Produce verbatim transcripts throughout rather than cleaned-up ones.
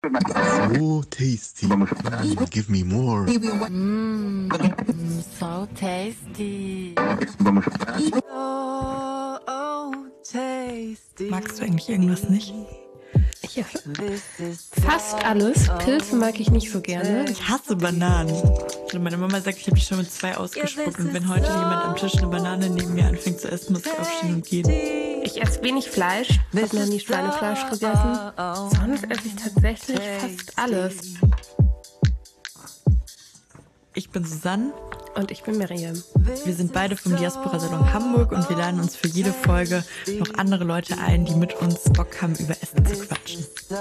So tasty. Give me more. Mmm, so tasty. Oh, oh, tasty. Magst du eigentlich irgendwas nicht? Ja, fast alles. Pilze mag ich nicht so gerne. Ich hasse Bananen. Also meine Mama sagt, ich habe die schon mit zwei ausgespuckt. Und wenn heute jemand am Tisch eine Banane neben mir anfängt zu essen, muss ich aufstehen und gehen. Ich esse wenig Fleisch. Ich habe noch nie Schweinefleisch gegessen. Sonst esse ich tatsächlich fast alles. Ich bin Susanne. Und ich bin Miriam. Wir sind beide vom Diaspora-Salon Hamburg und wir laden uns für jede Folge noch andere Leute ein, die mit uns Bock haben, über Essen zu quatschen.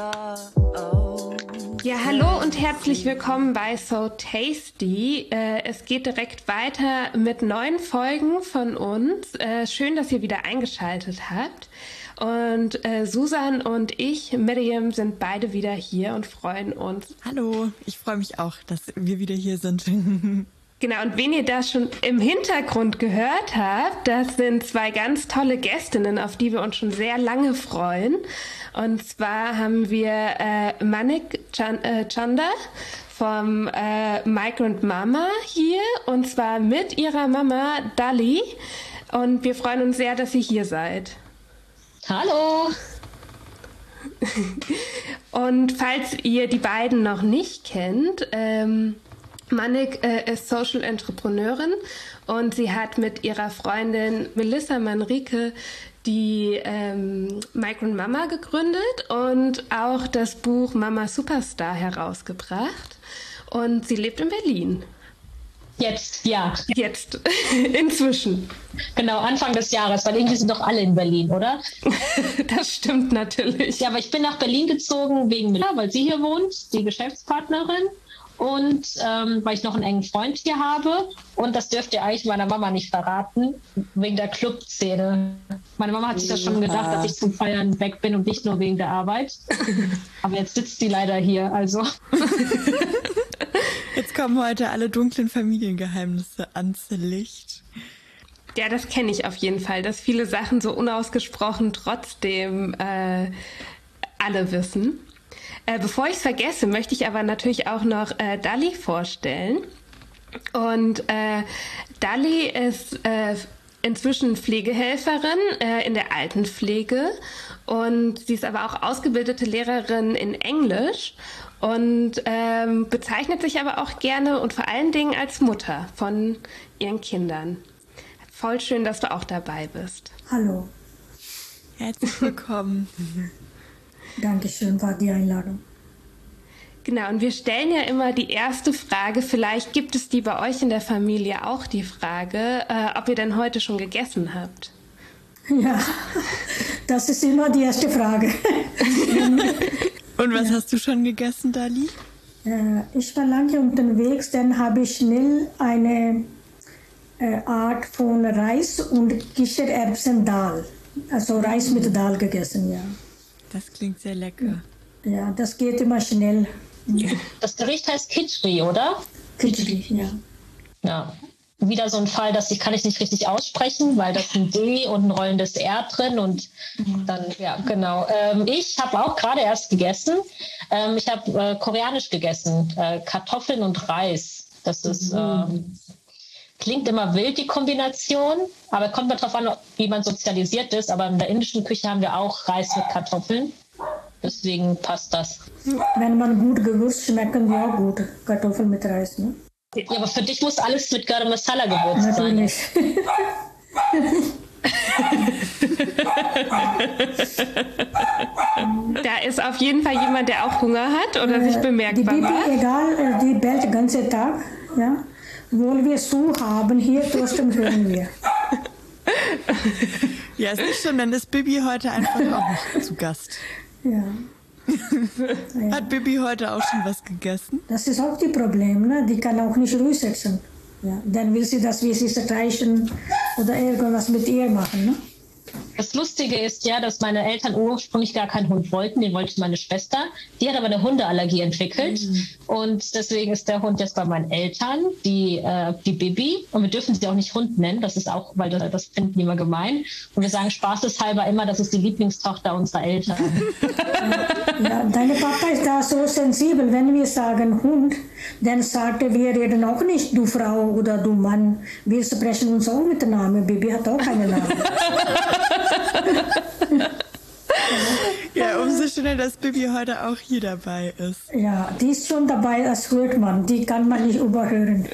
Ja, hallo und herzlich willkommen bei So Tasty. Äh, es geht direkt weiter mit neuen Folgen von uns. Äh, schön, dass ihr wieder eingeschaltet habt. Und äh, Susan und ich, Miriam, sind beide wieder hier und freuen uns. Hallo, ich freue mich auch, dass wir wieder hier sind. Genau, und wen ihr da schon im Hintergrund gehört habt, das sind zwei ganz tolle Gästinnen, auf die wir uns schon sehr lange freuen. Und zwar haben wir äh, Manik Chan- äh, Chanda vom äh, Migrant Mama hier, und zwar mit ihrer Mama Dali. Und wir freuen uns sehr, dass ihr hier seid. Hallo! Und falls ihr die beiden noch nicht kennt, ähm, Manik äh, ist Social Entrepreneurin und sie hat mit ihrer Freundin Melissa Manrique die ähm, Migrant Mama gegründet und auch das Buch Mama Superstar herausgebracht. Und sie lebt in Berlin. Jetzt, ja. Jetzt, inzwischen. Genau, Anfang des Jahres, weil irgendwie sind doch alle in Berlin, oder? Das stimmt natürlich. Ja, aber ich bin nach Berlin gezogen wegen Melissa, weil sie hier wohnt, die Geschäftspartnerin. Und ähm, weil ich noch einen engen Freund hier habe. Und das dürft ihr eigentlich meiner Mama nicht verraten, wegen der Clubszene. Meine Mama hat sich das schon gedacht, dass ich zum Feiern weg bin und nicht nur wegen der Arbeit. Aber jetzt sitzt sie leider hier, also. Jetzt kommen heute alle dunklen Familiengeheimnisse ans Licht. Ja, das kenne ich auf jeden Fall, dass viele Sachen so unausgesprochen trotzdem äh, alle wissen. Äh, bevor ich es vergesse, möchte ich aber natürlich auch noch äh, Dali vorstellen. Und äh, Dali ist äh, inzwischen Pflegehelferin äh, in der Altenpflege und sie ist aber auch ausgebildete Lehrerin in Englisch und ähm, bezeichnet sich aber auch gerne und vor allen Dingen als Mutter von ihren Kindern. Voll schön, dass du auch dabei bist. Hallo. Herzlich willkommen. Dankeschön für die Einladung. Genau, und wir stellen ja immer die erste Frage, vielleicht gibt es die bei euch in der Familie auch, die Frage, äh, ob ihr denn heute schon gegessen habt. Ja, das ist immer die erste Frage. Und was ja. hast du schon gegessen, Dali? Äh, ich war lange unterwegs, dann habe ich schnell eine äh, Art von Reis und Kichererbsen-Dal, also Reis mit Dal gegessen, ja. Das klingt sehr lecker. Ja, das geht immer schnell. Das Gericht heißt Khichdi, oder? Khichdi, ja. Ja. Wieder so ein Fall, das kann ich nicht richtig aussprechen, weil das ein D und ein rollendes R drin und dann, ja, genau. Ähm, ich habe auch gerade erst gegessen. Ähm, ich habe äh, koreanisch gegessen, äh, Kartoffeln und Reis. Das ist, äh, klingt immer wild, die Kombination, aber kommt mal drauf an, wie man sozialisiert ist. Aber in der indischen Küche haben wir auch Reis mit Kartoffeln. Deswegen passt das. Wenn man gut gewürzt, schmecken die auch gut. Kartoffeln mit Reis, ne? Ja, aber für dich muss alles mit Garam Masala gewürzt sein. Natürlich. Da ist auf jeden Fall jemand, der auch Hunger hat oder sich bemerkbar die Bibi, macht. Egal, die bellt den ganzen Tag. Ja? Obwohl wir so haben, hier trotzdem hören wir. Ja, ist nicht schlimm, dann ist Bibi heute einfach auch noch zu Gast. Ja. Ja. Hat Bibi heute auch schon was gegessen? Das ist auch das Problem, ne? Die kann auch nicht ruhig sitzen. Ja. Dann will sie, dass wir sie streichen oder irgendwas mit ihr machen. Ne? Das Lustige ist ja, dass meine Eltern ursprünglich gar keinen Hund wollten. Den wollte meine Schwester. Die hat aber eine Hundeallergie entwickelt. Mhm. Und deswegen ist der Hund jetzt bei meinen Eltern, die, äh, die Bibi. Und wir dürfen sie auch nicht Hund nennen. Das ist auch, weil das, das finden die immer gemein. Und wir sagen spaßeshalber immer, das ist die Lieblingstochter unserer Eltern. Ja, deine Papa ist da so sensibel. Wenn wir sagen Hund, dann sagt er, wir reden auch nicht du Frau oder du Mann. Wir sprechen uns auch mit dem Namen. Bibi hat auch keinen Namen. Ja, umso schöner, dass Bibi heute auch hier dabei ist. Ja, die ist schon dabei, das hört man. Die kann man nicht überhören.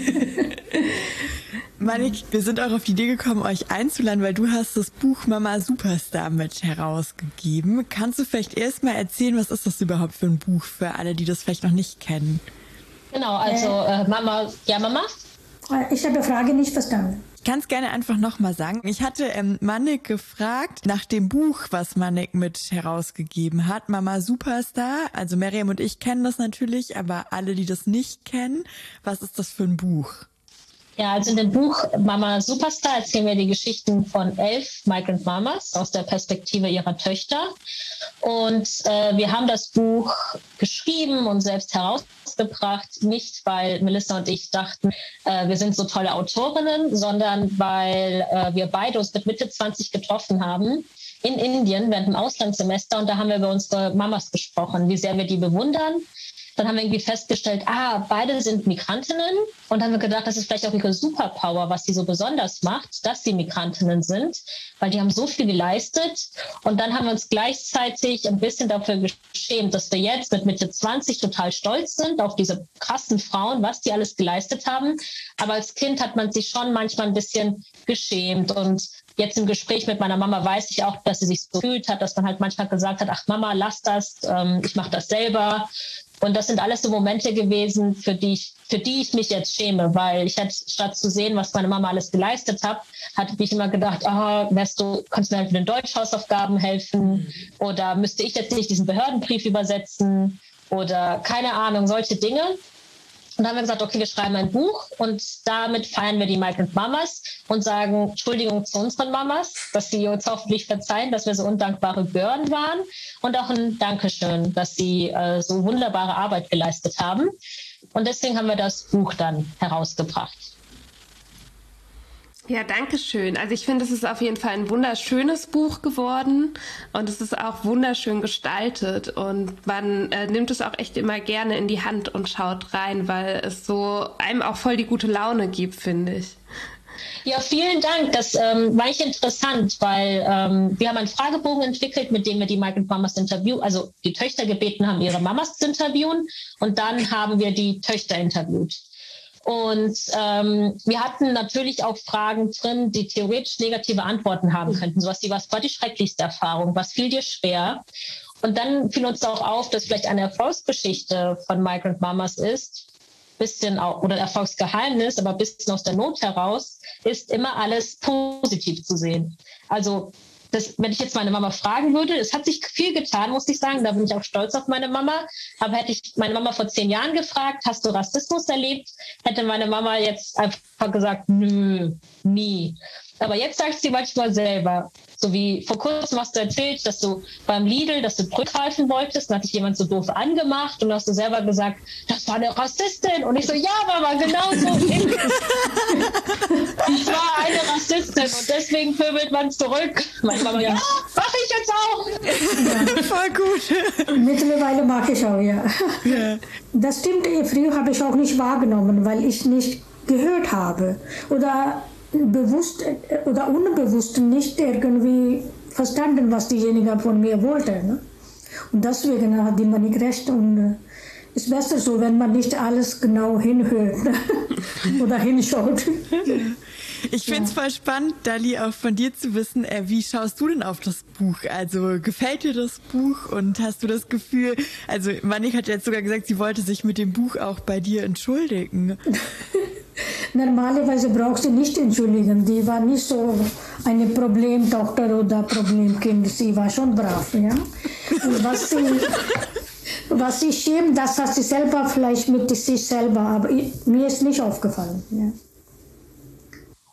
Manik, wir sind auch auf die Idee gekommen, euch einzuladen, weil du hast das Buch Mama Superstar mit herausgegeben. Kannst du vielleicht erst mal erzählen, was ist das überhaupt für ein Buch für alle, die das vielleicht noch nicht kennen? Genau, also äh, Mama, ja Mama? Ich habe die Frage nicht verstanden. Ich kann es gerne einfach nochmal sagen. Ich hatte ähm, Manik gefragt nach dem Buch, was Manik mit herausgegeben hat, Mama Superstar. Also Miriam und ich kennen das natürlich, aber alle, die das nicht kennen, was ist das für ein Buch? Ja, also in dem Buch Mama Superstar erzählen wir die Geschichten von elf Migrant Mamas aus der Perspektive ihrer Töchter. Und äh, wir haben das Buch geschrieben und selbst herausgebracht, nicht weil Melissa und ich dachten, äh, wir sind so tolle Autorinnen, sondern weil äh, wir beide uns mit Mitte zwanzig getroffen haben in Indien während dem Auslandssemester. Und da haben wir über unsere Mamas gesprochen, wie sehr wir die bewundern. Dann haben wir irgendwie festgestellt, ah, beide sind Migrantinnen. Und haben wir gedacht, das ist vielleicht auch ihre Superpower, was sie so besonders macht, dass sie Migrantinnen sind, weil die haben so viel geleistet. Und dann haben wir uns gleichzeitig ein bisschen dafür geschämt, dass wir jetzt mit Mitte zwanzig total stolz sind auf diese krassen Frauen, was die alles geleistet haben. Aber als Kind hat man sich schon manchmal ein bisschen geschämt. Und jetzt im Gespräch mit meiner Mama weiß ich auch, dass sie sich so gefühlt hat, dass man halt manchmal gesagt hat, ach Mama, lass das, ähm, ich mache das selber. Und das sind alles so Momente gewesen, für die ich, für die ich mich jetzt schäme, weil ich hätte, statt zu sehen, was meine Mama alles geleistet hat, hatte ich immer gedacht, ah, wärst du, kannst du mir halt mit den Deutschhausaufgaben helfen oder müsste ich jetzt nicht diesen Behördenbrief übersetzen oder keine Ahnung, solche Dinge. Und dann haben wir gesagt, okay, wir schreiben ein Buch und damit feiern wir die Migrant Mamas und sagen Entschuldigung zu unseren Mamas, dass sie uns hoffentlich verzeihen, dass wir so undankbare Böhren waren und auch ein Dankeschön, dass sie äh, so wunderbare Arbeit geleistet haben. Und deswegen haben wir das Buch dann herausgebracht. Ja, danke schön. Also ich finde, es ist auf jeden Fall ein wunderschönes Buch geworden und es ist auch wunderschön gestaltet und man äh, nimmt es auch echt immer gerne in die Hand und schaut rein, weil es so einem auch voll die gute Laune gibt, finde ich. Ja, vielen Dank. Das ähm, war echt interessant, weil ähm, wir haben einen Fragebogen entwickelt, mit dem wir die Migrant Mamas interviewen, also die Töchter gebeten haben, ihre Mamas zu interviewen und dann haben wir die Töchter interviewt. Und ähm, wir hatten natürlich auch Fragen drin, die theoretisch negative Antworten haben könnten. Sowas wie, was war die schrecklichste Erfahrung? Was fiel dir schwer? Und dann fiel uns auch auf, dass vielleicht eine Erfolgsgeschichte von Migrant Mamas ist, bisschen auch, oder Erfolgsgeheimnis, aber ein bisschen aus der Not heraus, ist immer alles positiv zu sehen. Also das, wenn ich jetzt meine Mama fragen würde, es hat sich viel getan, muss ich sagen, da bin ich auch stolz auf meine Mama, aber hätte ich meine Mama vor zehn Jahren gefragt, hast du Rassismus erlebt, hätte meine Mama jetzt einfach gesagt, nö, nie. Aber jetzt sagt sie manchmal selber, so wie vor kurzem hast du erzählt, dass du beim Lidl, dass du zurückgreifen wolltest, dann hat dich jemand so doof angemacht und hast du selber gesagt, das war eine Rassistin. Und ich so, ja Mama, genau so ist es. Ich war eine Rassistin und deswegen pöbelt man zurück. Meine Mama, ja, mach ich jetzt auch. Ja. Voll gut. Mittlerweile mag ich auch, ja. Ja. Das stimmt, früher habe ich auch nicht wahrgenommen, weil ich nicht gehört habe. Oder bewusst oder unbewusst nicht irgendwie verstanden, was diejenige von mir wollte. Ne? Und deswegen hat die man nicht recht. Und es ist besser so, wenn man nicht alles genau hinhört oder hinschaut. Ich finde es ja. voll spannend, Dali, auch von dir zu wissen, äh, wie schaust du denn auf das Buch? Also gefällt dir das Buch und hast du das Gefühl, also Manik hat jetzt sogar gesagt, sie wollte sich mit dem Buch auch bei dir entschuldigen. Normalerweise braucht sie nicht entschuldigen. Die war nicht so eine Problemtochter oder Problemkind. Sie war schon brav, ja. Und was sie, was sie schämt, das hat sie selber vielleicht mit sich selber, aber mir ist nicht aufgefallen, ja.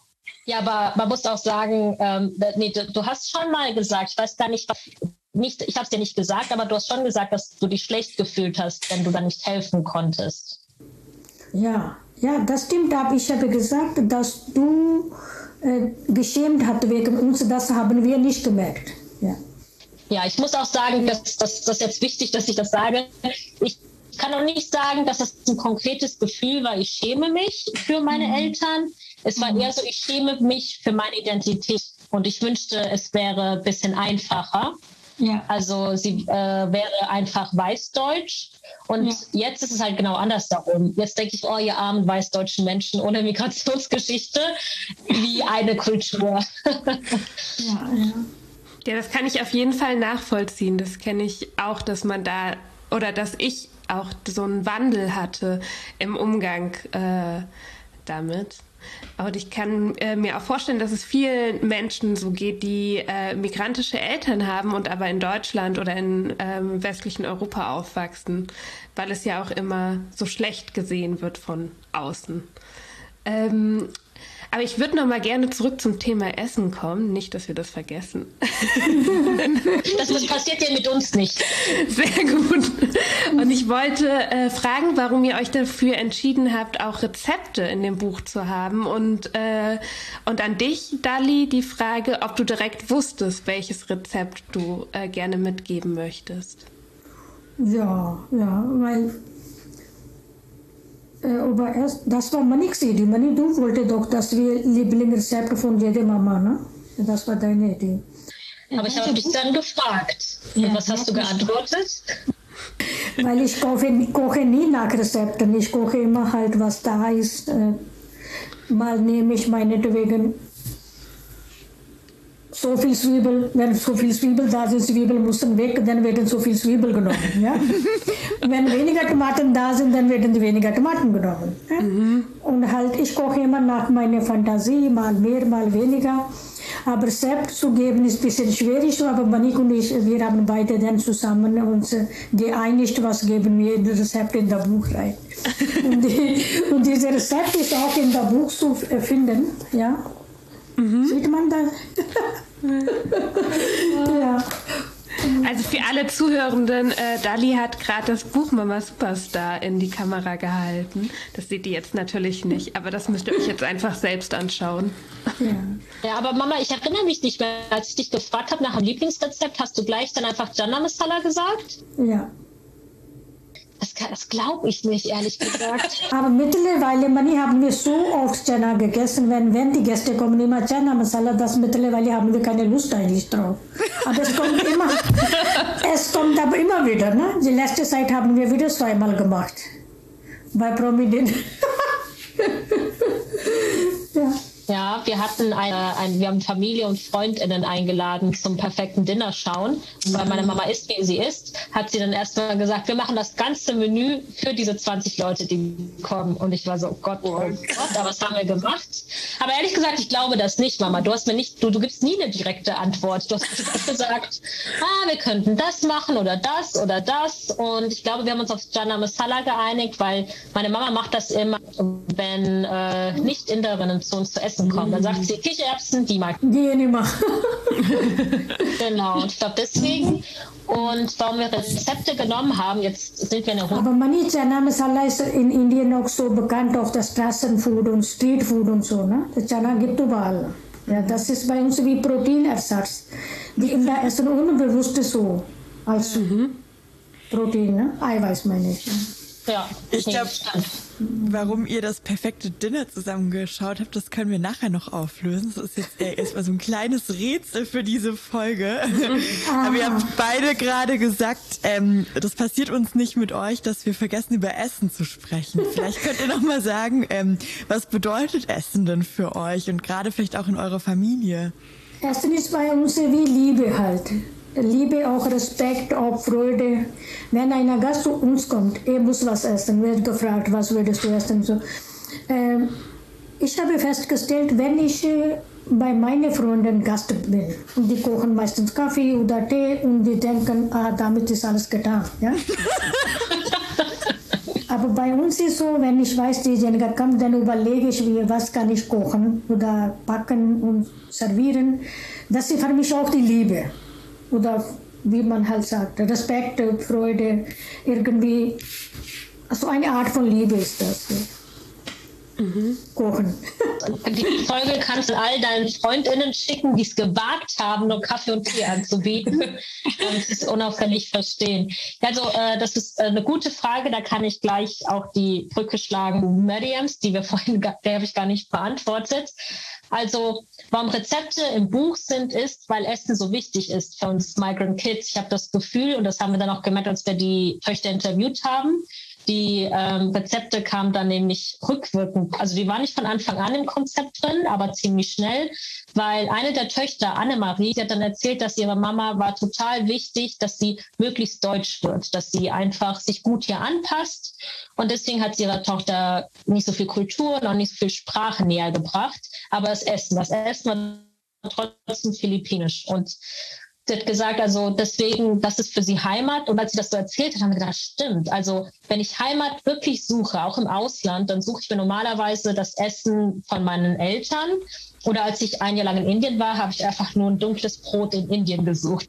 Ja, aber man muss auch sagen, ähm, nee, du, du hast schon mal gesagt, ich weiß gar nicht, nicht ich habe es dir nicht gesagt, aber du hast schon gesagt, dass du dich schlecht gefühlt hast, wenn du dann nicht helfen konntest. Ja, ja, das stimmt. Aber ich habe gesagt, dass du äh, geschämt hast wegen uns. Das haben wir nicht gemerkt. Ja, ja, ich muss auch sagen, dass das, das ist jetzt wichtig, dass ich das sage. Ich kann auch nicht sagen, dass das ein konkretes Gefühl war. Ich schäme mich für meine mhm. Eltern. Es war mhm. eher so, ich schäme mich für meine Identität. Und ich wünschte, es wäre ein bisschen einfacher. Ja. Also sie äh, wäre einfach weißdeutsch. Und ja. jetzt ist es halt genau andersherum. Jetzt denke ich, oh, ihr armen weißdeutschen Menschen ohne Migrationsgeschichte, wie eine Kultur. ja, ja. ja, das kann ich auf jeden Fall nachvollziehen. Das kenne ich auch, dass man da, oder dass ich auch so einen Wandel hatte im Umgang äh, damit. Und ich kann äh, mir auch vorstellen, dass es vielen Menschen so geht, die äh, migrantische Eltern haben und aber in Deutschland oder in ähm, westlichen Europa aufwachsen, weil es ja auch immer so schlecht gesehen wird von außen. Ähm, aber ich würde noch mal gerne zurück zum Thema Essen kommen. Nicht, dass wir das vergessen. Das, das passiert ja mit uns nicht. Sehr gut. Und ich wollte äh, fragen, warum ihr euch dafür entschieden habt, auch Rezepte in dem Buch zu haben. Und, äh, und an dich, Dali, die Frage, ob du direkt wusstest, welches Rezept du äh, gerne mitgeben möchtest. Ja, ja, weil... Aber erst, das war Manik's Idee. Manik, du wolltest doch, dass wir Lieblingsrezept von jeder Mama, ne? Das war deine Idee. Aber ich habe dich dann gefragt. Und was hast du geantwortet? Weil ich koche, koche nie nach Rezepten. Ich koche immer halt, was da ist. Mal nehme ich meinetwegen so viel Zwiebel, wenn so viel Zwiebel da sind, Zwiebeln müssen weg, dann werden so viel Zwiebel genommen. Ja? Wenn weniger Tomaten da sind, dann werden die weniger Tomaten genommen. Ja? Mhm. Und halt, ich koche immer nach meiner Fantasie, mal mehr, mal weniger. Aber Rezept zu geben ist ein bisschen schwierig, aber Manik und ich, wir haben beide dann zusammen uns geeinigt, was geben wir in das Rezept in das Buch rein. Und, die, und dieses Rezept ist auch in das Buch zu finden, ja. Mhm. Sieht man das? Ja. Also für alle Zuhörenden, äh, Dali hat gerade das Buch Mama Superstar in die Kamera gehalten. Das seht ihr jetzt natürlich nicht, aber das müsst ihr euch jetzt einfach selbst anschauen. Ja, ja, aber Mama, ich erinnere mich nicht mehr, als ich dich gefragt habe nach dem Lieblingsrezept, hast du gleich dann einfach Chana Masala gesagt? Ja. Das, das glaube ich nicht, ehrlich gesagt. Aber mittlerweile, Mani, haben wir so oft Chana gegessen, wenn, wenn die Gäste kommen, immer Chana Masala, das mittlerweile haben wir keine Lust eigentlich drauf. Aber es kommt immer, es kommt aber immer wieder, ne? Die letzte Zeit haben wir wieder zweimal gemacht. Bei Prominent. Ja. Ja, wir hatten eine, ein, wir haben Familie und FreundInnen eingeladen zum perfekten Dinner schauen. Und weil meine Mama ist, wie sie ist, hat sie dann erstmal gesagt, wir machen das ganze Menü für diese zwanzig Leute, die kommen. Und ich war so, oh Gott, oh Gott, aber was haben wir gemacht? Aber ehrlich gesagt, ich glaube das nicht, Mama. Du hast mir nicht, du, du gibst nie eine direkte Antwort. Du hast gesagt, ah, wir könnten das machen oder das oder das. Und ich glaube, wir haben uns auf Chana Masala geeinigt, weil meine Mama macht das immer, wenn äh, Nicht-Inderinnen zu uns zu essen kommen. Dann sagt sie, Kichererbsen, die mag. Die nicht mehr. Genau, und ich glaube deswegen. Und warum wir Rezepte genommen haben, jetzt sind wir in der Runde. Aber Mani, Chana Masala ist in Indien auch so bekannt auf das Straßenfood und Streetfood und so. Ne? Das Chana gibt überall. Ja, das ist bei uns wie Proteinersatz. Die Inder essen unbewusst so als mhm. Protein, ne? Eiweiß meine ich. Ja, ich glaube, warum ihr das perfekte Dinner zusammengeschaut habt, das können wir nachher noch auflösen. Das ist jetzt erstmal so ein kleines Rätsel für diese Folge. Ah. Aber ihr habt beide gerade gesagt, ähm, das passiert uns nicht mit euch, dass wir vergessen, über Essen zu sprechen. Vielleicht könnt ihr noch mal sagen, ähm, was bedeutet Essen denn für euch und gerade vielleicht auch in eurer Familie? Essen ist bei uns wie Liebe halt. Liebe, auch Respekt, auch Freude. Wenn ein Gast zu uns kommt, er muss was essen, wird gefragt, was würdest du essen? So. Ähm, ich habe festgestellt, wenn ich äh, bei meinen Freunden Gast bin, und die kochen meistens Kaffee oder Tee und die denken, ah, damit ist alles getan. Ja? Aber Aber bei uns ist so, wenn ich weiß, diejenige kommt, dann überlege ich mir, was kann ich kochen oder backen und servieren. Das ist für mich auch die Liebe. Oder wie man halt sagt, Respekt, Freude, irgendwie. Also eine Art von Liebe ist das. Mhm. Kochen. Die Folge kannst du all deinen FreundInnen schicken, die es gewagt haben, nur Kaffee und Tee anzubieten. Und es unauffällig verstehen. Also äh, das ist äh, eine gute Frage, da kann ich gleich auch die Brücke schlagen. Mariams, die wir vorhin, der habe ich gar nicht beantwortet. Also warum Rezepte im Buch sind, ist, weil Essen so wichtig ist für uns Migrant Kids. Ich habe das Gefühl, und das haben wir dann auch gemerkt, als wir die Töchter interviewt haben, die ähm, Rezepte kamen dann nämlich rückwirkend. Also die waren nicht von Anfang an im Konzept drin, aber ziemlich schnell, weil eine der Töchter, Annemarie, die hat dann erzählt, dass ihre Mama war total wichtig, dass sie möglichst deutsch wird, dass sie einfach sich gut hier anpasst. Und deswegen hat sie ihrer Tochter nicht so viel Kultur und auch nicht so viel Sprache näher gebracht. Aber das Essen, das Essen war trotzdem philippinisch. Und sie hat gesagt, also deswegen, das ist für sie Heimat. Und als sie das so erzählt hat, haben wir gedacht, stimmt. Also wenn ich Heimat wirklich suche, auch im Ausland, dann suche ich mir normalerweise das Essen von meinen Eltern. Oder als ich ein Jahr lang in Indien war, habe ich einfach nur ein dunkles Brot in Indien gesucht.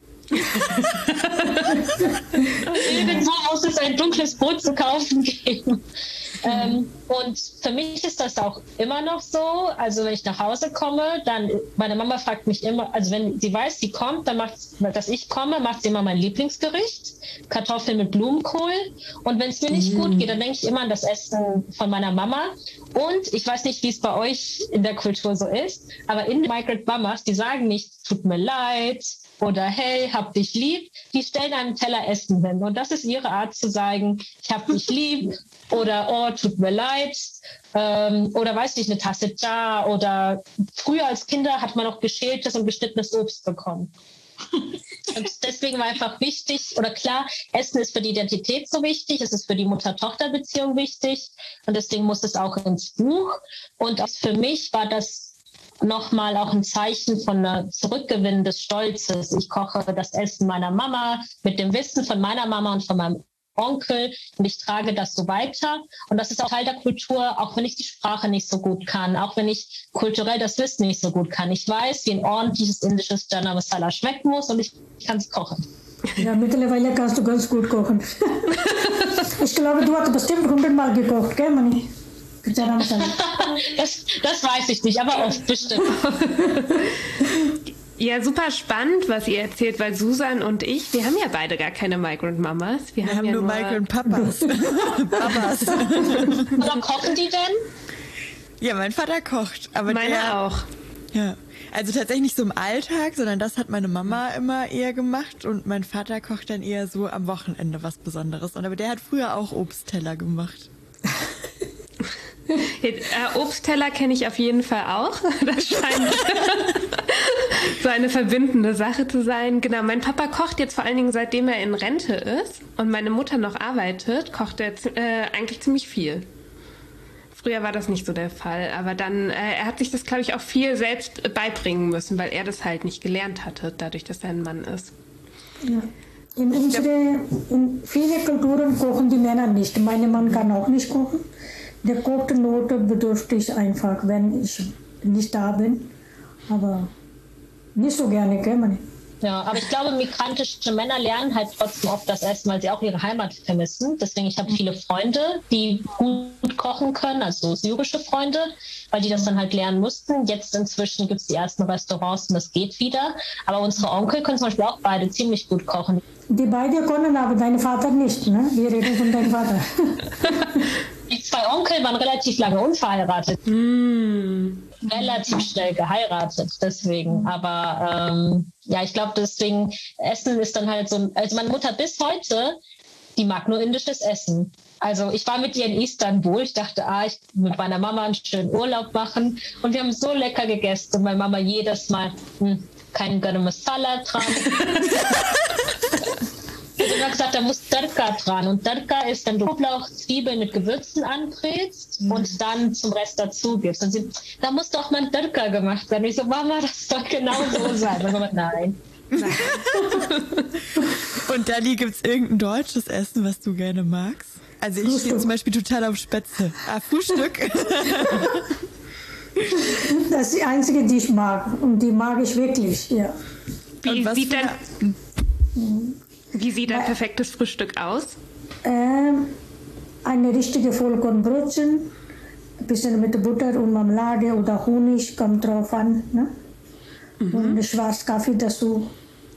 Irgendwo muss es ein dunkles Brot zu kaufen geben. Ähm, und für mich ist das auch immer noch so. Also wenn ich nach Hause komme, dann, meine Mama fragt mich immer, also wenn sie weiß, sie kommt, dann macht, dass ich komme, macht sie immer mein Lieblingsgericht, Kartoffeln mit Blumenkohl. Und wenn es mir nicht mm. gut geht, dann denke ich immer an das Essen von meiner Mama. Und ich weiß nicht, wie es bei euch in der Kultur so ist, aber in den Migrant Mamas, die sagen nicht, tut mir leid oder hey, hab dich lieb. Die stellen einen Teller Essen hin. Und das ist ihre Art zu sagen, ich hab dich lieb oder oh, tut mir leid. Ähm, oder weiß nicht, eine Tasse da. Oder früher als Kinder hat man noch geschältes und geschnittenes Obst bekommen. Und deswegen war einfach wichtig, oder klar, Essen ist für die Identität so wichtig, es ist für die Mutter-Tochter-Beziehung wichtig und deswegen muss es auch ins Buch. Und auch für mich war das nochmal auch ein Zeichen von einer Zurückgewinnen des Stolzes. Ich koche das Essen meiner Mama mit dem Wissen von meiner Mama und von meinem Onkel und ich trage das so weiter. Und das ist auch Teil der Kultur, auch wenn ich die Sprache nicht so gut kann, auch wenn ich kulturell das Wissen nicht so gut kann. Ich weiß, wie ein ordentliches indisches Chana Masala schmecken muss und ich kann es kochen. Ja, mittlerweile kannst du ganz gut kochen. Ich glaube, du hast bestimmt hundertmal gekocht, gell, Mani? Das, das weiß ich nicht, aber oft bestimmt. Ja, super spannend, was ihr erzählt, weil Susan und ich, wir haben ja beide gar keine Migrant Mamas. Wir, wir haben, haben ja nur Migrant Papas. Papas. Oder kochen die denn? Ja, mein Vater kocht. Aber Meine der, auch. Ja, also tatsächlich nicht so im Alltag, sondern das hat meine Mama immer eher gemacht und mein Vater kocht dann eher so am Wochenende was Besonderes. Und aber der hat früher auch Obstteller gemacht. Äh, Obstteller kenne ich auf jeden Fall auch. Das scheint so eine verbindende Sache zu sein. Genau, mein Papa kocht jetzt vor allen Dingen, seitdem er in Rente ist und meine Mutter noch arbeitet, kocht er äh, eigentlich ziemlich viel. Früher war das nicht so der Fall, aber dann, äh, er hat sich das, glaube ich, auch viel selbst beibringen müssen, weil er das halt nicht gelernt hatte, dadurch, dass er ein Mann ist. Ja. In, unsere, in viele Kulturen kochen die Männer nicht. Mein Mann kann auch nicht kochen. Der kocht nur bedürftig einfach, wenn ich nicht da bin. Aber nicht so gerne, gell, Manni? Ja, aber ich glaube, migrantische Männer lernen halt trotzdem oft das Essen, weil sie auch ihre Heimat vermissen. Deswegen, ich habe viele Freunde, die gut kochen können, also syrische Freunde, weil die das dann halt lernen mussten. Jetzt inzwischen gibt es die ersten Restaurants und das geht wieder. Aber unsere Onkel können zum Beispiel auch beide ziemlich gut kochen. Die beide können, aber dein Vater nicht, ne? Wir reden von deinem Vater. Die zwei Onkel waren relativ lange unverheiratet. Mm. Relativ schnell geheiratet, deswegen. Aber ähm, ja, ich glaube, deswegen, Essen ist dann halt so, also meine Mutter bis heute, die mag nur indisches Essen. Also ich war mit ihr in Istanbul, ich dachte, ah, ich will mit meiner Mama einen schönen Urlaub machen und wir haben so lecker gegessen und meine Mama jedes Mal, hm, kein Garam Masala dran. Ich habe gesagt, da muss Tadka dran. Und Tadka ist, wenn du Knoblauch, Zwiebeln mit Gewürzen anbrätst mhm. und dann zum Rest dazu gibst. Und sie, da muss doch mal ein Tadka gemacht werden. Ich so, Mama, das soll genau so sein. Und Mama, nein, Und Dali, gibt es irgendein deutsches Essen, was du gerne magst? Also ich stehe zum Beispiel total auf Spätzle. Ah, Frühstück? Das ist die einzige, die ich mag. Und die mag ich wirklich, ja. Wie sieht, dein, wie sieht dein perfektes Frühstück aus? Ähm, eine richtige Vollkornbrötchen, ein bisschen mit Butter und Marmelade oder Honig, kommt drauf an. Ne? Mhm. Und Schwarzkaffee dazu.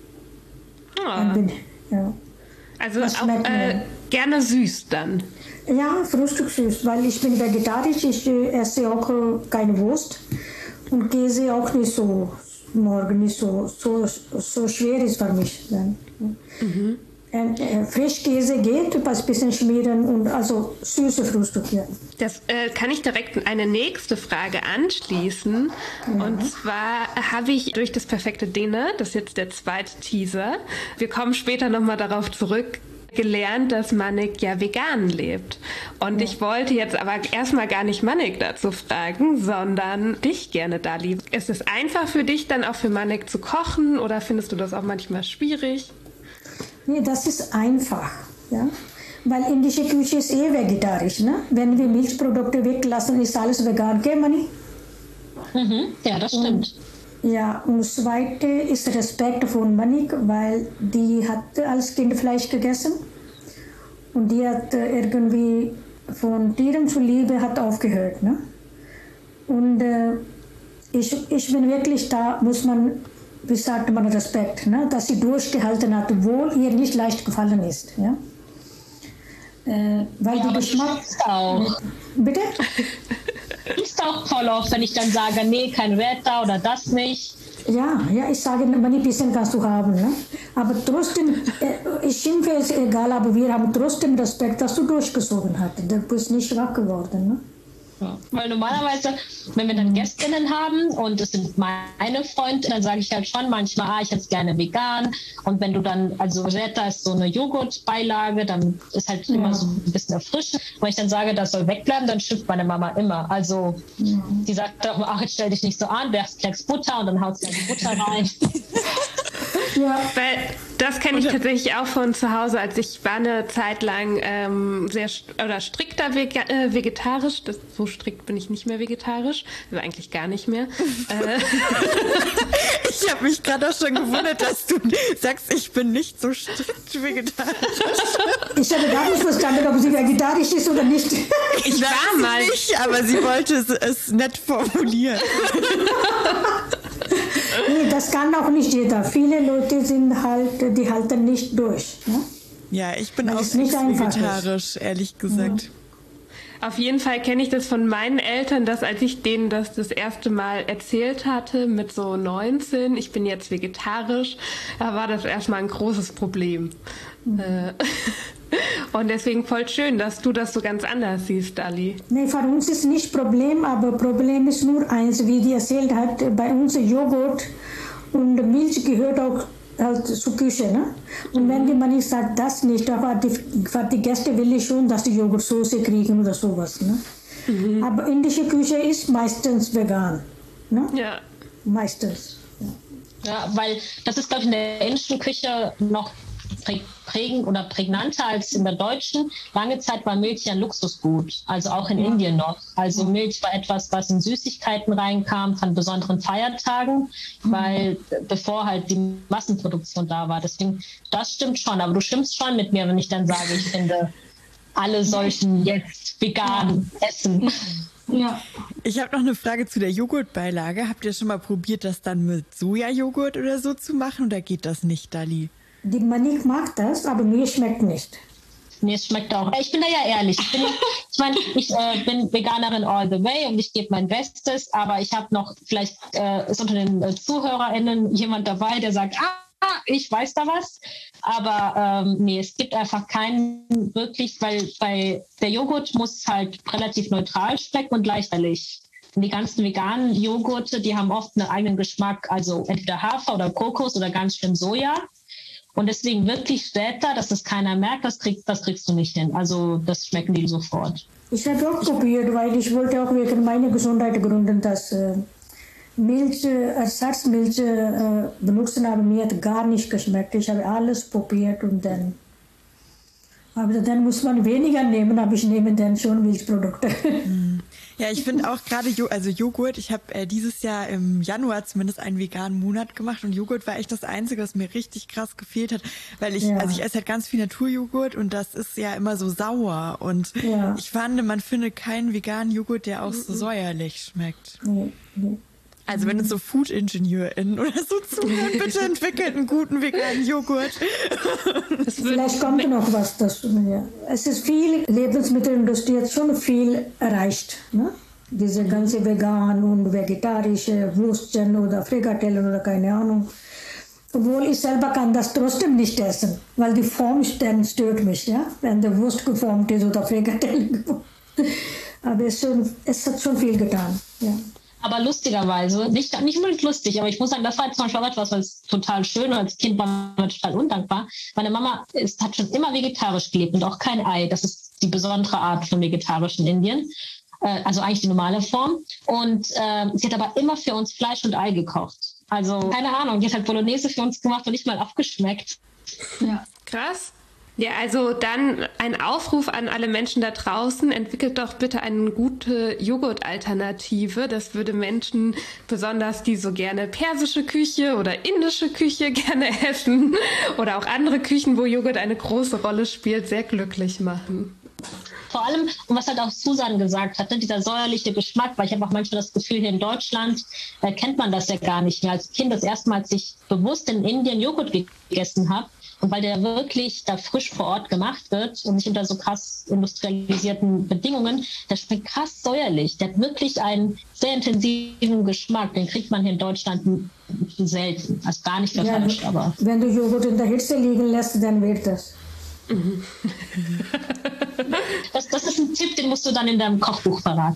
Ah. Ja. Also auch äh, gerne süß dann? Ja, Frühstück süß, weil ich bin vegetarisch, ich esse auch keine Wurst und Käse auch nicht so, morgen nicht so, so, so schwer ist für mich. Dann. Mhm. Äh, Frischkäse geht, ein bisschen schmieren und also süße Frühstück, ja. Das äh, kann ich direkt eine nächste Frage anschließen. Ja. Und zwar habe ich durch das perfekte Dinner, das ist jetzt der zweite Teaser, wir kommen später nochmal darauf zurück, gelernt, dass Manik ja vegan lebt. Und ja. ich wollte jetzt aber erstmal gar nicht Manik dazu fragen, sondern dich gerne, Dali. Ist es einfach für dich dann auch für Manik zu kochen oder findest du das auch manchmal schwierig? Nee, das ist einfach, ja. Weil indische Küche ist eh vegetarisch, ne? Wenn wir Milchprodukte weglassen, ist alles vegan, gell, Mani? Mhm. Ja, das stimmt. Und, ja, und das Zweite ist Respekt von Manik, weil die hat als Kind Fleisch gegessen und die hat irgendwie von Tieren zu Liebe hat aufgehört, ne? Und äh, ich, ich bin wirklich da, muss man, wie sagt man, Respekt, ne? Dass sie durchgehalten hat, obwohl ihr nicht leicht gefallen ist. Ja? Äh, weil ja, die Geschmack auch. Bitte? Ist auch voll oft, wenn ich dann sage, nee, kein Red da oder das nicht. Ja, ja, ich sage, ein bisschen kannst du haben. Ne? Aber trotzdem, äh, ich schimpfe, ist egal, aber wir haben trotzdem Respekt, dass du durchgezogen hast. Du bist nicht schwach geworden. Ne? Ja. Weil normalerweise, wenn wir dann Gästinnen haben und es sind meine Freunde, dann sage ich halt schon manchmal, ah, ich hätte es gerne vegan. Und wenn du dann, also Reta ist so eine Joghurtbeilage, dann ist halt ja. immer so ein bisschen erfrischend. Wenn ich dann sage, das soll wegbleiben, dann schimpft meine Mama immer. Also ja. die sagt, ach, jetzt stell dich nicht so an, werfst Klecks Butter und dann haut sie dann die Butter rein. Ja. Weil das kenne ich tatsächlich auch von zu Hause, als ich war eine Zeit lang ähm, sehr oder strikter Vega- äh, vegetarisch. Das, so strikt bin ich nicht mehr vegetarisch, also eigentlich gar nicht mehr. äh. Ich habe mich gerade auch schon gewundert, dass du sagst, ich bin nicht so strikt vegetarisch. Ich habe gar nicht verstanden, ob sie vegetarisch ist oder nicht. Ich war mal nicht, aber sie wollte es, es nett formulieren. Nee, das kann auch nicht jeder. Viele Leute sind halt, die halten nicht durch. Ne? Ja, ich bin Weil auch nicht vegetarisch, ehrlich gesagt. Ja. Auf jeden Fall kenne ich das von meinen Eltern, dass als ich denen das das erste Mal erzählt hatte, mit so neunzehn, ich bin jetzt vegetarisch, da war das erstmal ein großes Problem. Mhm. Und deswegen voll schön, dass du das so ganz anders siehst, Dali. Nee, für uns ist nicht Problem, aber Problem ist nur eins, wie die erzählt hat, bei uns Joghurt und Milch gehört auch halt zur Küche. Ne? Und wenn die Manni sagt, das nicht, aber die, für die Gäste will ich schon, dass die Joghurtsoße kriegen oder sowas. Ne? Mhm. Aber indische Küche ist meistens vegan. Ne? Ja. Meistens. Ja. ja, weil das ist, glaube ich, in der indischen Küche noch prägend oder prägnanter als in der deutschen. Lange Zeit war Milch ja ein Luxusgut, also auch in ja. Indien noch. Also Milch war etwas, was in Süßigkeiten reinkam, von besonderen Feiertagen, mhm. weil bevor halt die Massenproduktion da war. Deswegen, das stimmt schon, aber du stimmst schon mit mir, wenn ich dann sage, ich finde, alle sollten jetzt vegan ja. essen. Ja. Ich habe noch eine Frage zu der Joghurtbeilage. Habt ihr schon mal probiert, das dann mit Sojajoghurt oder so zu machen, oder geht das nicht, Dali? Die Manik mag das, aber mir schmeckt nicht. Nee, es schmeckt auch. Ich bin da ja ehrlich. Ich, bin, ich meine, ich äh, bin Veganerin all the way und ich gebe mein Bestes, aber ich habe noch, vielleicht äh, ist unter den äh, ZuhörerInnen jemand dabei, der sagt, ah, ich weiß da was. Aber ähm, nee, es gibt einfach keinen wirklich, weil bei der Joghurt muss halt relativ neutral schmecken und gleichzeitig. Und die ganzen veganen Joghurte, die haben oft einen eigenen Geschmack, also entweder Hafer oder Kokos oder ganz schlimm Soja. Und deswegen wirklich später, dass das keiner merkt, das, krieg, das kriegst du nicht hin. Also das schmecken die sofort. Ich habe auch probiert, weil ich wollte auch wegen meiner Gesundheit gründen, dass äh, Milch, Ersatzmilch äh, benutzen, aber mir hat gar nicht geschmeckt. Ich habe alles probiert und dann, aber dann muss man weniger nehmen, aber ich nehme dann schon Milchprodukte. Ja, ich finde auch gerade, jo- also Joghurt, ich habe äh, dieses Jahr im Januar zumindest einen veganen Monat gemacht und Joghurt war echt das Einzige, was mir richtig krass gefehlt hat, weil ich, Ja. also ich esse halt ganz viel Naturjoghurt und das ist ja immer so sauer und Ja. ich fand, man findet keinen veganen Joghurt, der auch so säuerlich schmeckt. Nee, nee. Also wenn uns so Food-IngenieurInnen oder so zuhören, bitte entwickelt einen guten veganen Joghurt. Vielleicht kommt noch was dazu. Ja. Es ist viel, Lebensmittelindustrie hat schon viel erreicht. Ne? Diese ganze vegan und vegetarische Würstchen oder Frikadellen oder keine Ahnung. Obwohl ich selber kann das trotzdem nicht essen, weil die Form dann stört mich, ja? Wenn der Wurst geformt ist oder Frikadelle geformt. Aber es, schon, es hat schon viel getan, ja. Aber lustigerweise, nicht, nicht unbedingt lustig, aber ich muss sagen, das war jetzt zum Beispiel auch etwas, was total schön und als Kind war mir total undankbar. Meine Mama ist, hat schon immer vegetarisch gelebt und auch kein Ei. Das ist die besondere Art von vegetarisch in Indien. Äh, also eigentlich die normale Form. Und äh, sie hat aber immer für uns Fleisch und Ei gekocht. Also keine Ahnung, die hat halt Bolognese für uns gemacht und nicht mal abgeschmeckt. Ja, krass. Ja, also dann ein Aufruf an alle Menschen da draußen, entwickelt doch bitte eine gute Joghurt-Alternative. Das würde Menschen, besonders die so gerne persische Küche oder indische Küche gerne essen oder auch andere Küchen, wo Joghurt eine große Rolle spielt, sehr glücklich machen. Vor allem, und was halt auch Susan gesagt hatte, dieser säuerliche Geschmack, weil ich habe auch manchmal das Gefühl, hier in Deutschland äh, kennt man das ja gar nicht mehr. Als Kind das erste Mal, als ich bewusst in Indien Joghurt gegessen habe, und weil der wirklich da frisch vor Ort gemacht wird und nicht unter so krass industrialisierten Bedingungen, der schmeckt krass säuerlich. Der hat wirklich einen sehr intensiven Geschmack. Den kriegt man hier in Deutschland selten. Also gar nicht verfälscht, Ja, aber... wenn du Joghurt in der Hitze liegen lässt, dann wird das. das. Das ist ein Tipp, den musst du dann in deinem Kochbuch verraten.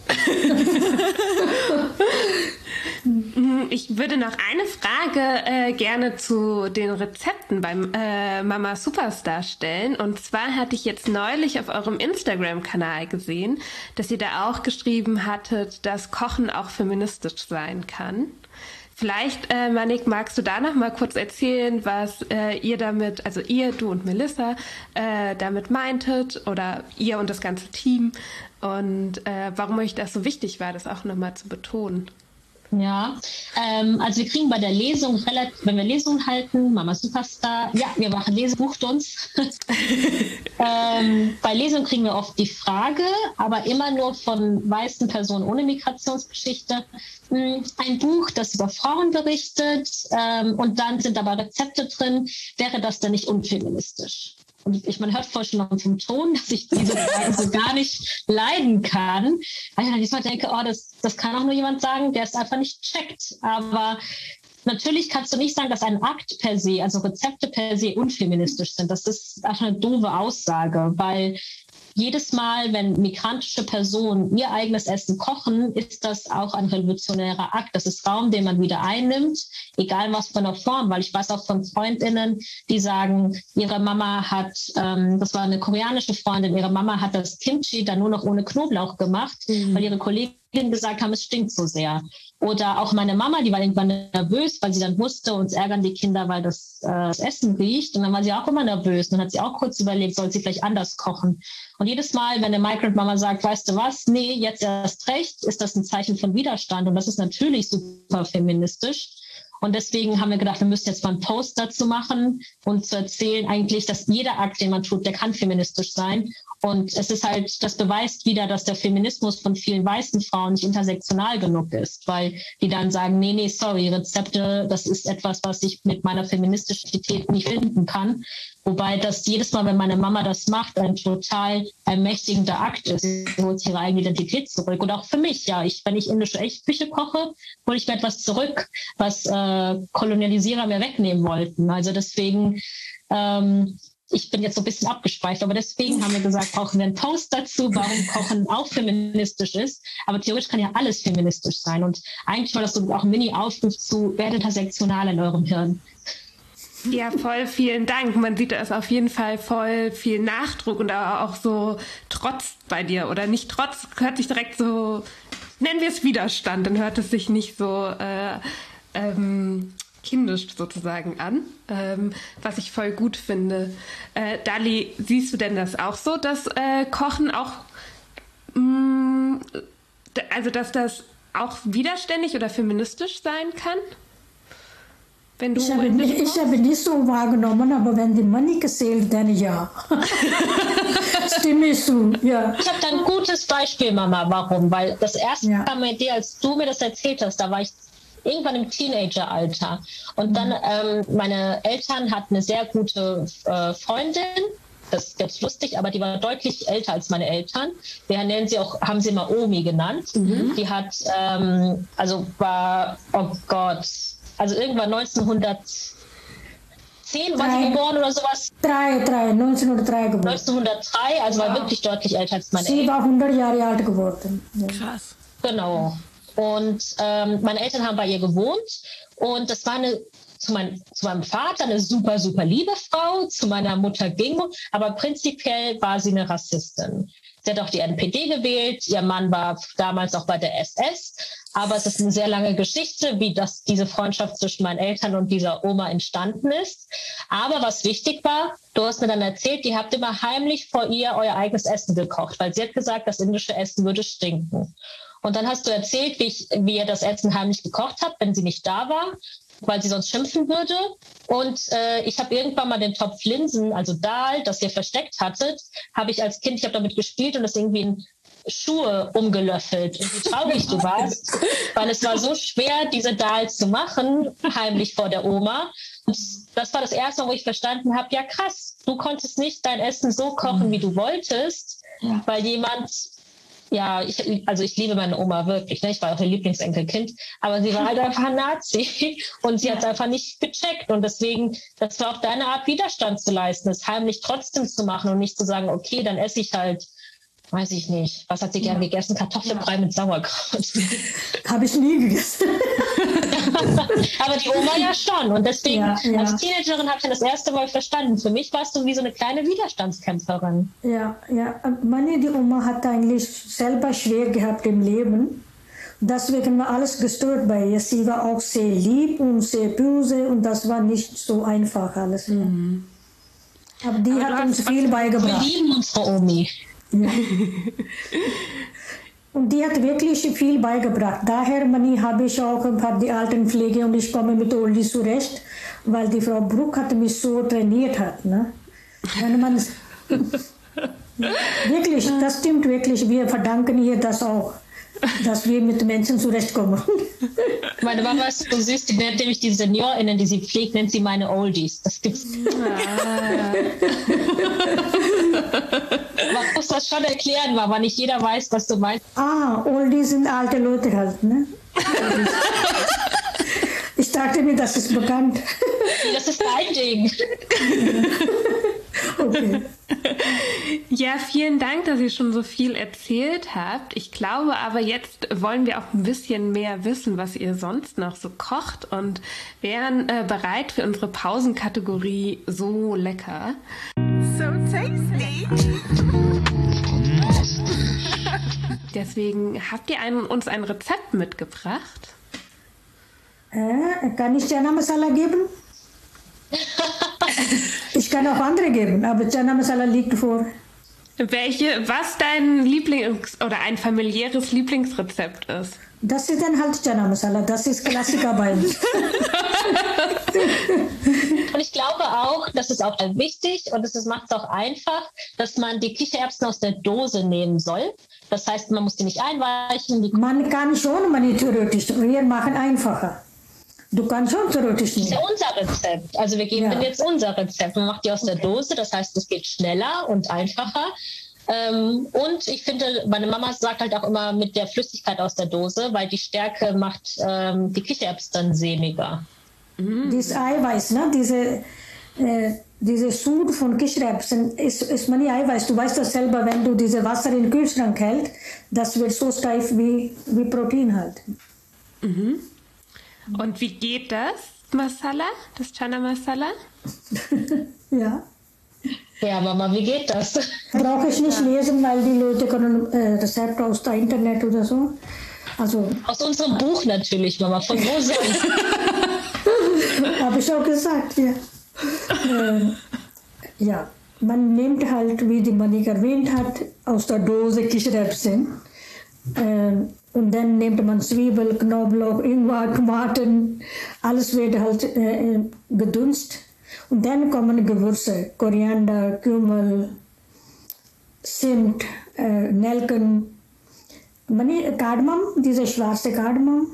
Ich würde noch eine Frage äh, gerne zu den Rezepten beim äh, Mama Superstar stellen. Und zwar hatte ich jetzt neulich auf eurem Instagram-Kanal gesehen, dass ihr da auch geschrieben hattet, dass Kochen auch feministisch sein kann. Vielleicht, äh, Manik, magst du da noch mal kurz erzählen, was äh, ihr damit, also ihr, du und Melissa, äh, damit meintet oder ihr und das ganze Team und äh, warum euch das so wichtig war, das auch noch mal zu betonen. Ja, ähm, also wir kriegen bei der Lesung relativ, wenn wir Lesungen halten, Mama Superstar, ja, wir machen Lesen, bucht uns. ähm, bei Lesungen kriegen wir oft die Frage, aber immer nur von weißen Personen ohne Migrationsgeschichte, mh, ein Buch, das über Frauen berichtet, ähm, und dann sind aber Rezepte drin, wäre das denn nicht unfeministisch? Und ich, man hört voll schon noch vom Ton, dass ich diese Fragen so gar nicht leiden kann. Weil ich dann diesmal denke, oh, das, das kann auch nur jemand sagen, der es einfach nicht checkt. Aber natürlich kannst du nicht sagen, dass ein Akt per se, also Rezepte per se unfeministisch sind. Das ist einfach eine doofe Aussage, weil jedes Mal, wenn migrantische Personen ihr eigenes Essen kochen, ist das auch ein revolutionärer Akt. Das ist Raum, den man wieder einnimmt, egal was für eine Form. Weil ich weiß auch von FreundInnen, die sagen, ihre Mama hat, ähm, das war eine koreanische Freundin, ihre Mama hat das Kimchi dann nur noch ohne Knoblauch gemacht, mhm. weil ihre Kolleginnen gesagt haben, es stinkt so sehr. Oder auch meine Mama, die war irgendwann nervös, weil sie dann wusste, uns ärgern die Kinder, weil das, äh, das Essen riecht. Und dann war sie auch immer nervös. Und dann hat sie auch kurz überlegt, soll sie vielleicht anders kochen. Und jedes Mal, wenn eine Migrant-Mama sagt, weißt du was, nee, jetzt erst recht, ist das ein Zeichen von Widerstand. Und das ist natürlich super feministisch. Und deswegen haben wir gedacht, wir müssen jetzt mal einen Post dazu machen und zu erzählen eigentlich, dass jeder Akt, den man tut, der kann feministisch sein. Und es ist halt, das beweist wieder, dass der Feminismus von vielen weißen Frauen nicht intersektional genug ist, weil die dann sagen, nee, nee, sorry, Rezepte, das ist etwas, was ich mit meiner feministischen Identität nicht finden kann. Wobei das jedes Mal, wenn meine Mama das macht, ein total ermächtigender Akt ist. Sie holt ihre eigene Identität zurück. Und auch für mich, ja, ich, wenn ich indische Echtküche koche, hole ich mir etwas zurück, was äh, Kolonialisierer mir wegnehmen wollten. Also deswegen, ähm, ich bin jetzt so ein bisschen abgeschweift, aber deswegen haben wir gesagt, brauchen wir einen Post dazu, warum Kochen auch feministisch ist. Aber theoretisch kann ja alles feministisch sein. Und eigentlich war das so auch ein Mini-Aufruf zu, werdet intersektional in eurem Hirn. Ja, voll vielen Dank. Man sieht, da ist auf jeden Fall voll viel Nachdruck und auch so Trotz bei dir. Oder nicht Trotz, hört sich direkt so nennen wir es Widerstand, dann hört es sich nicht so äh, ähm, kindisch sozusagen an, ähm, was ich voll gut finde. Äh, Dali, siehst du denn das auch so, dass äh, Kochen auch, mh, also dass das auch widerständig oder feministisch sein kann? Wenn du ich, habe nicht, ich habe nicht so wahrgenommen, aber wenn die Monika zählt, dann ja. Stimme ich zu, ja. Ich habe da ein gutes Beispiel, Mama, warum? Weil das erste Ja. Mal mit dir, als du mir das erzählt hast, da war ich irgendwann im Teenageralter. Und dann, ähm, meine Eltern hatten eine sehr gute äh, Freundin, das ist jetzt lustig, aber die war deutlich älter als meine Eltern. Wir nennen sie auch, haben sie immer Omi genannt. Mhm. Die hat, ähm, also war, oh Gott, also irgendwann neunzehnhundertzehn war sie geboren oder sowas. Drei, drei, neunzehnhundertdrei geboren. neunzehnhundertdrei, also war wirklich deutlich älter als meine Sie Eltern. war hundert Jahre alt geworden. Ja. Krass. Genau. Und ähm, meine Eltern haben bei ihr gewohnt und das war eine, zu, mein, zu meinem Vater eine super, super liebe Frau, zu meiner Mutter ging, aber prinzipiell war sie eine Rassistin. Sie hat auch die N P D gewählt, ihr Mann war damals auch bei der S S, aber es ist eine sehr lange Geschichte, wie das, diese Freundschaft zwischen meinen Eltern und dieser Oma entstanden ist. Aber was wichtig war, du hast mir dann erzählt, ihr habt immer heimlich vor ihr euer eigenes Essen gekocht, weil sie hat gesagt, das indische Essen würde stinken. Und dann hast du erzählt, wie, ich, wie ihr das Essen heimlich gekocht habt, wenn sie nicht da war, weil sie sonst schimpfen würde. Und äh, ich habe irgendwann mal den Topf Linsen, also Dal, das ihr versteckt hattet, habe ich als Kind, ich habe damit gespielt und das irgendwie in Schuhe umgelöffelt. Und wie traurig du warst, weil es war so schwer, diese Dal zu machen, heimlich vor der Oma. Und das war das erste Mal, wo ich verstanden habe, ja krass, du konntest nicht dein Essen so kochen, wie du wolltest, ja. weil jemand... Ja, ich, also ich liebe meine Oma wirklich. Ne? Ich war auch ihr Lieblingsenkelkind, aber sie war halt einfach ein Nazi und sie hat es einfach nicht gecheckt. Und deswegen, das war auch deine Art, Widerstand zu leisten, es heimlich trotzdem zu machen und nicht zu sagen, okay, dann esse ich halt, weiß ich nicht, was hat sie gern gegessen? Kartoffelbrei ja. mit Sauerkraut. Habe ich nie gegessen. Aber die Oma ja schon. Und deswegen, ja, ja. als Teenagerin habe ich das erste Mal verstanden. Für mich warst du wie so eine kleine Widerstandskämpferin. Ja, ja. Meine die Oma hat eigentlich selber schwer gehabt im Leben. Deswegen war alles gestört bei ihr. Sie war auch sehr lieb und sehr böse und das war nicht so einfach alles. Mhm. Aber die Aber hat uns viel beigebracht. Wir lieben unsere Omi. Ja. Und die hat wirklich viel beigebracht. Daher habe ich auch die Altenpflege und ich komme mit Oldies zurecht, weil die Frau Bruck hat mich so trainiert hat. Ne? Wenn man wirklich, das stimmt wirklich. Wir verdanken ihr das auch, dass wir mit Menschen zurechtkommen. Meine Mama ist so süß, die nennt nämlich die SeniorInnen, die sie pflegt, nennt sie meine Oldies. Das gibt's. Ah. Man muss das schon erklären, weil nicht jeder weiß, was du meinst. Ah, Oldies sind alte Leute halt, ne? Ich dachte mir, das ist bekannt. Das ist dein Ding. Okay. Ja, vielen Dank, dass ihr schon so viel erzählt habt. Ich glaube aber, jetzt wollen wir auch ein bisschen mehr wissen, was ihr sonst noch so kocht und wären äh, bereit für unsere Pausenkategorie So lecker. So tasty. Deswegen habt ihr einen, uns ein Rezept mitgebracht? Äh, kann ich Chana Masala geben? Ich kann auch andere geben, aber Chana Masala liegt vor. Welche, was dein Lieblings- oder ein familiäres Lieblingsrezept ist? Das ist dann halt Chana Masala, das ist Klassiker bei uns. Und ich glaube auch, das ist auch wichtig und es macht es auch einfach, dass man die Kichererbsen aus der Dose nehmen soll. Das heißt, man muss die nicht einweichen. Die man kann schon, man theoretisch, wir machen einfacher. Du kannst schon theoretisch nehmen. Das ist ja unser Rezept. Also wir geben ja. jetzt unser Rezept. Man macht die aus der Dose, das heißt, es geht schneller und einfacher. Ähm, und ich finde, meine Mama sagt halt auch immer mit der Flüssigkeit aus der Dose, weil die Stärke macht ähm, die Kichererbsen dann sämiger. Mm. Dieses Eiweiß, ne? diese, äh, diese Sud von Kichererbsen ist, ist man ja Eiweiß. Du weißt das selber, wenn du diese Wasser in den Kühlschrank hältst, das wird so steif wie, wie Protein halt. Mhm. Und wie geht das Masala, das Chana Masala? Ja. Ja, Mama, wie geht das? Brauche ich nicht lesen, weil die Leute können äh, Rezepte aus dem Internet oder so. Also, aus unserem Buch natürlich, Mama, von wo sonst? habe ich auch gesagt, ja. äh, ja, man nimmt halt, wie die Monika erwähnt hat, aus der Dose Kichererbsen. Äh, und dann nimmt man Zwiebel, Knoblauch, Ingwer, Tomaten, alles wird halt äh, gedünst. Und dann kommen Gewürze, Koriander, Kümmel, Zimt, äh, Nelken, Kardamom, diese schwarze Kardamom,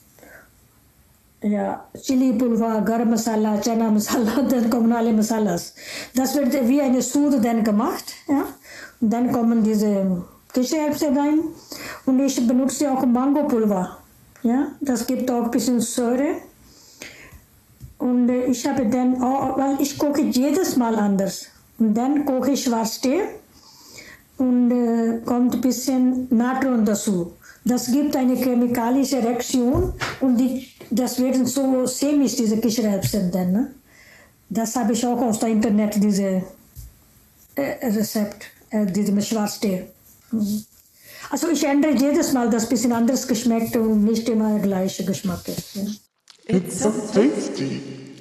ja, Chili-Pulver, Garam Masala, Chana Masala, dann kommen alle Masalas. Das wird wie eine Suppe dann gemacht, ja. Und dann kommen diese Kichererbsen rein und ich benutze auch Mango-Pulver, ja. Das gibt auch ein bisschen Säure. Und ich habe dann, auch, weil ich koche jedes Mal anders. Und dann koche ich Schwarztee und äh, kommt ein bisschen Natron dazu. Das gibt eine chemikalische Reaktion und die, das werden so chemisch, diese Kichererbsen dann. Ne? Das habe ich auch aus dem Internet, diese äh, Rezept, äh, diese Schwarztee. Mhm. Also ich ändere jedes Mal, dass ein bisschen anders geschmeckt und nicht immer der gleiche Geschmack ist. Ja. It's so tasty.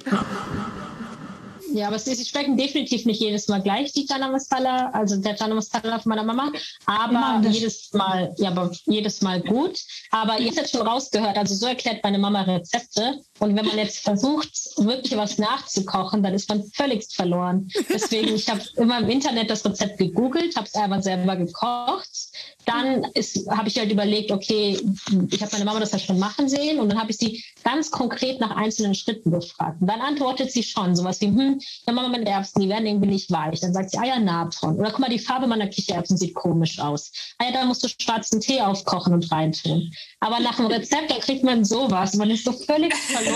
Ja, aber sie schmecken definitiv nicht jedes Mal gleich, die Chana Masala, also der Chana Masala von meiner Mama, aber jedes Mal, ja, aber jedes Mal gut. Aber ihr habt jetzt schon rausgehört, also so erklärt meine Mama Rezepte. Und wenn man jetzt versucht, wirklich was nachzukochen, dann ist man völlig verloren. Deswegen, ich habe immer im Internet das Rezept gegoogelt, habe es aber selber gekocht. Dann habe ich halt überlegt, okay, ich habe meine Mama das halt schon machen sehen und dann habe ich sie ganz konkret nach einzelnen Schritten gefragt. Und dann antwortet sie schon sowas wie, hm, ja Mama, meine Erbsen, die werden irgendwie nicht weich. Dann sagt sie, ah ja, Natron. Oder guck mal, die Farbe meiner Kichererbsen sieht komisch aus. Ah ja, da musst du schwarzen Tee aufkochen und reintun. Aber nach dem Rezept, dann kriegt man sowas. Man ist so völlig verloren.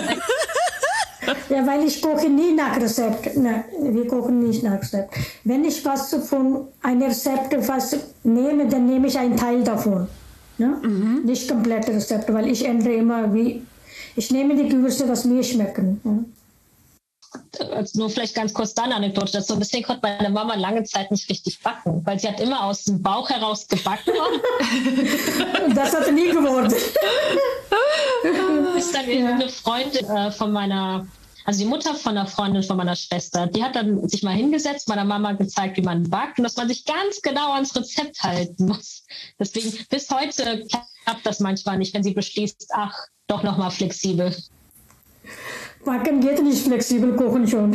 Ja, weil ich koche nie nach Rezept. Nein, wir kochen nicht nach Rezept. Wenn ich was von einem Rezept was nehme, dann nehme ich einen Teil davon. Ja? Mhm. Nicht komplette Rezepte, weil ich ändere immer, wie ich nehme die Gewürze, was mir schmecken. Ja? Also nur vielleicht ganz kurz da eine Anekdote dazu. Deswegen konnte meine Mama lange Zeit nicht richtig backen, weil sie hat immer aus dem Bauch heraus gebacken. Das hat nie geworden. Ist dann ja. Eine Freundin äh, von meiner, also die Mutter von einer Freundin von meiner Schwester, die hat dann sich mal hingesetzt, meiner Mama gezeigt, wie man backt und dass man sich ganz genau ans Rezept halten muss. Deswegen bis heute klappt das manchmal nicht, wenn sie beschließt, ach, doch nochmal flexibel. Backen geht nicht flexibel, kochen schon.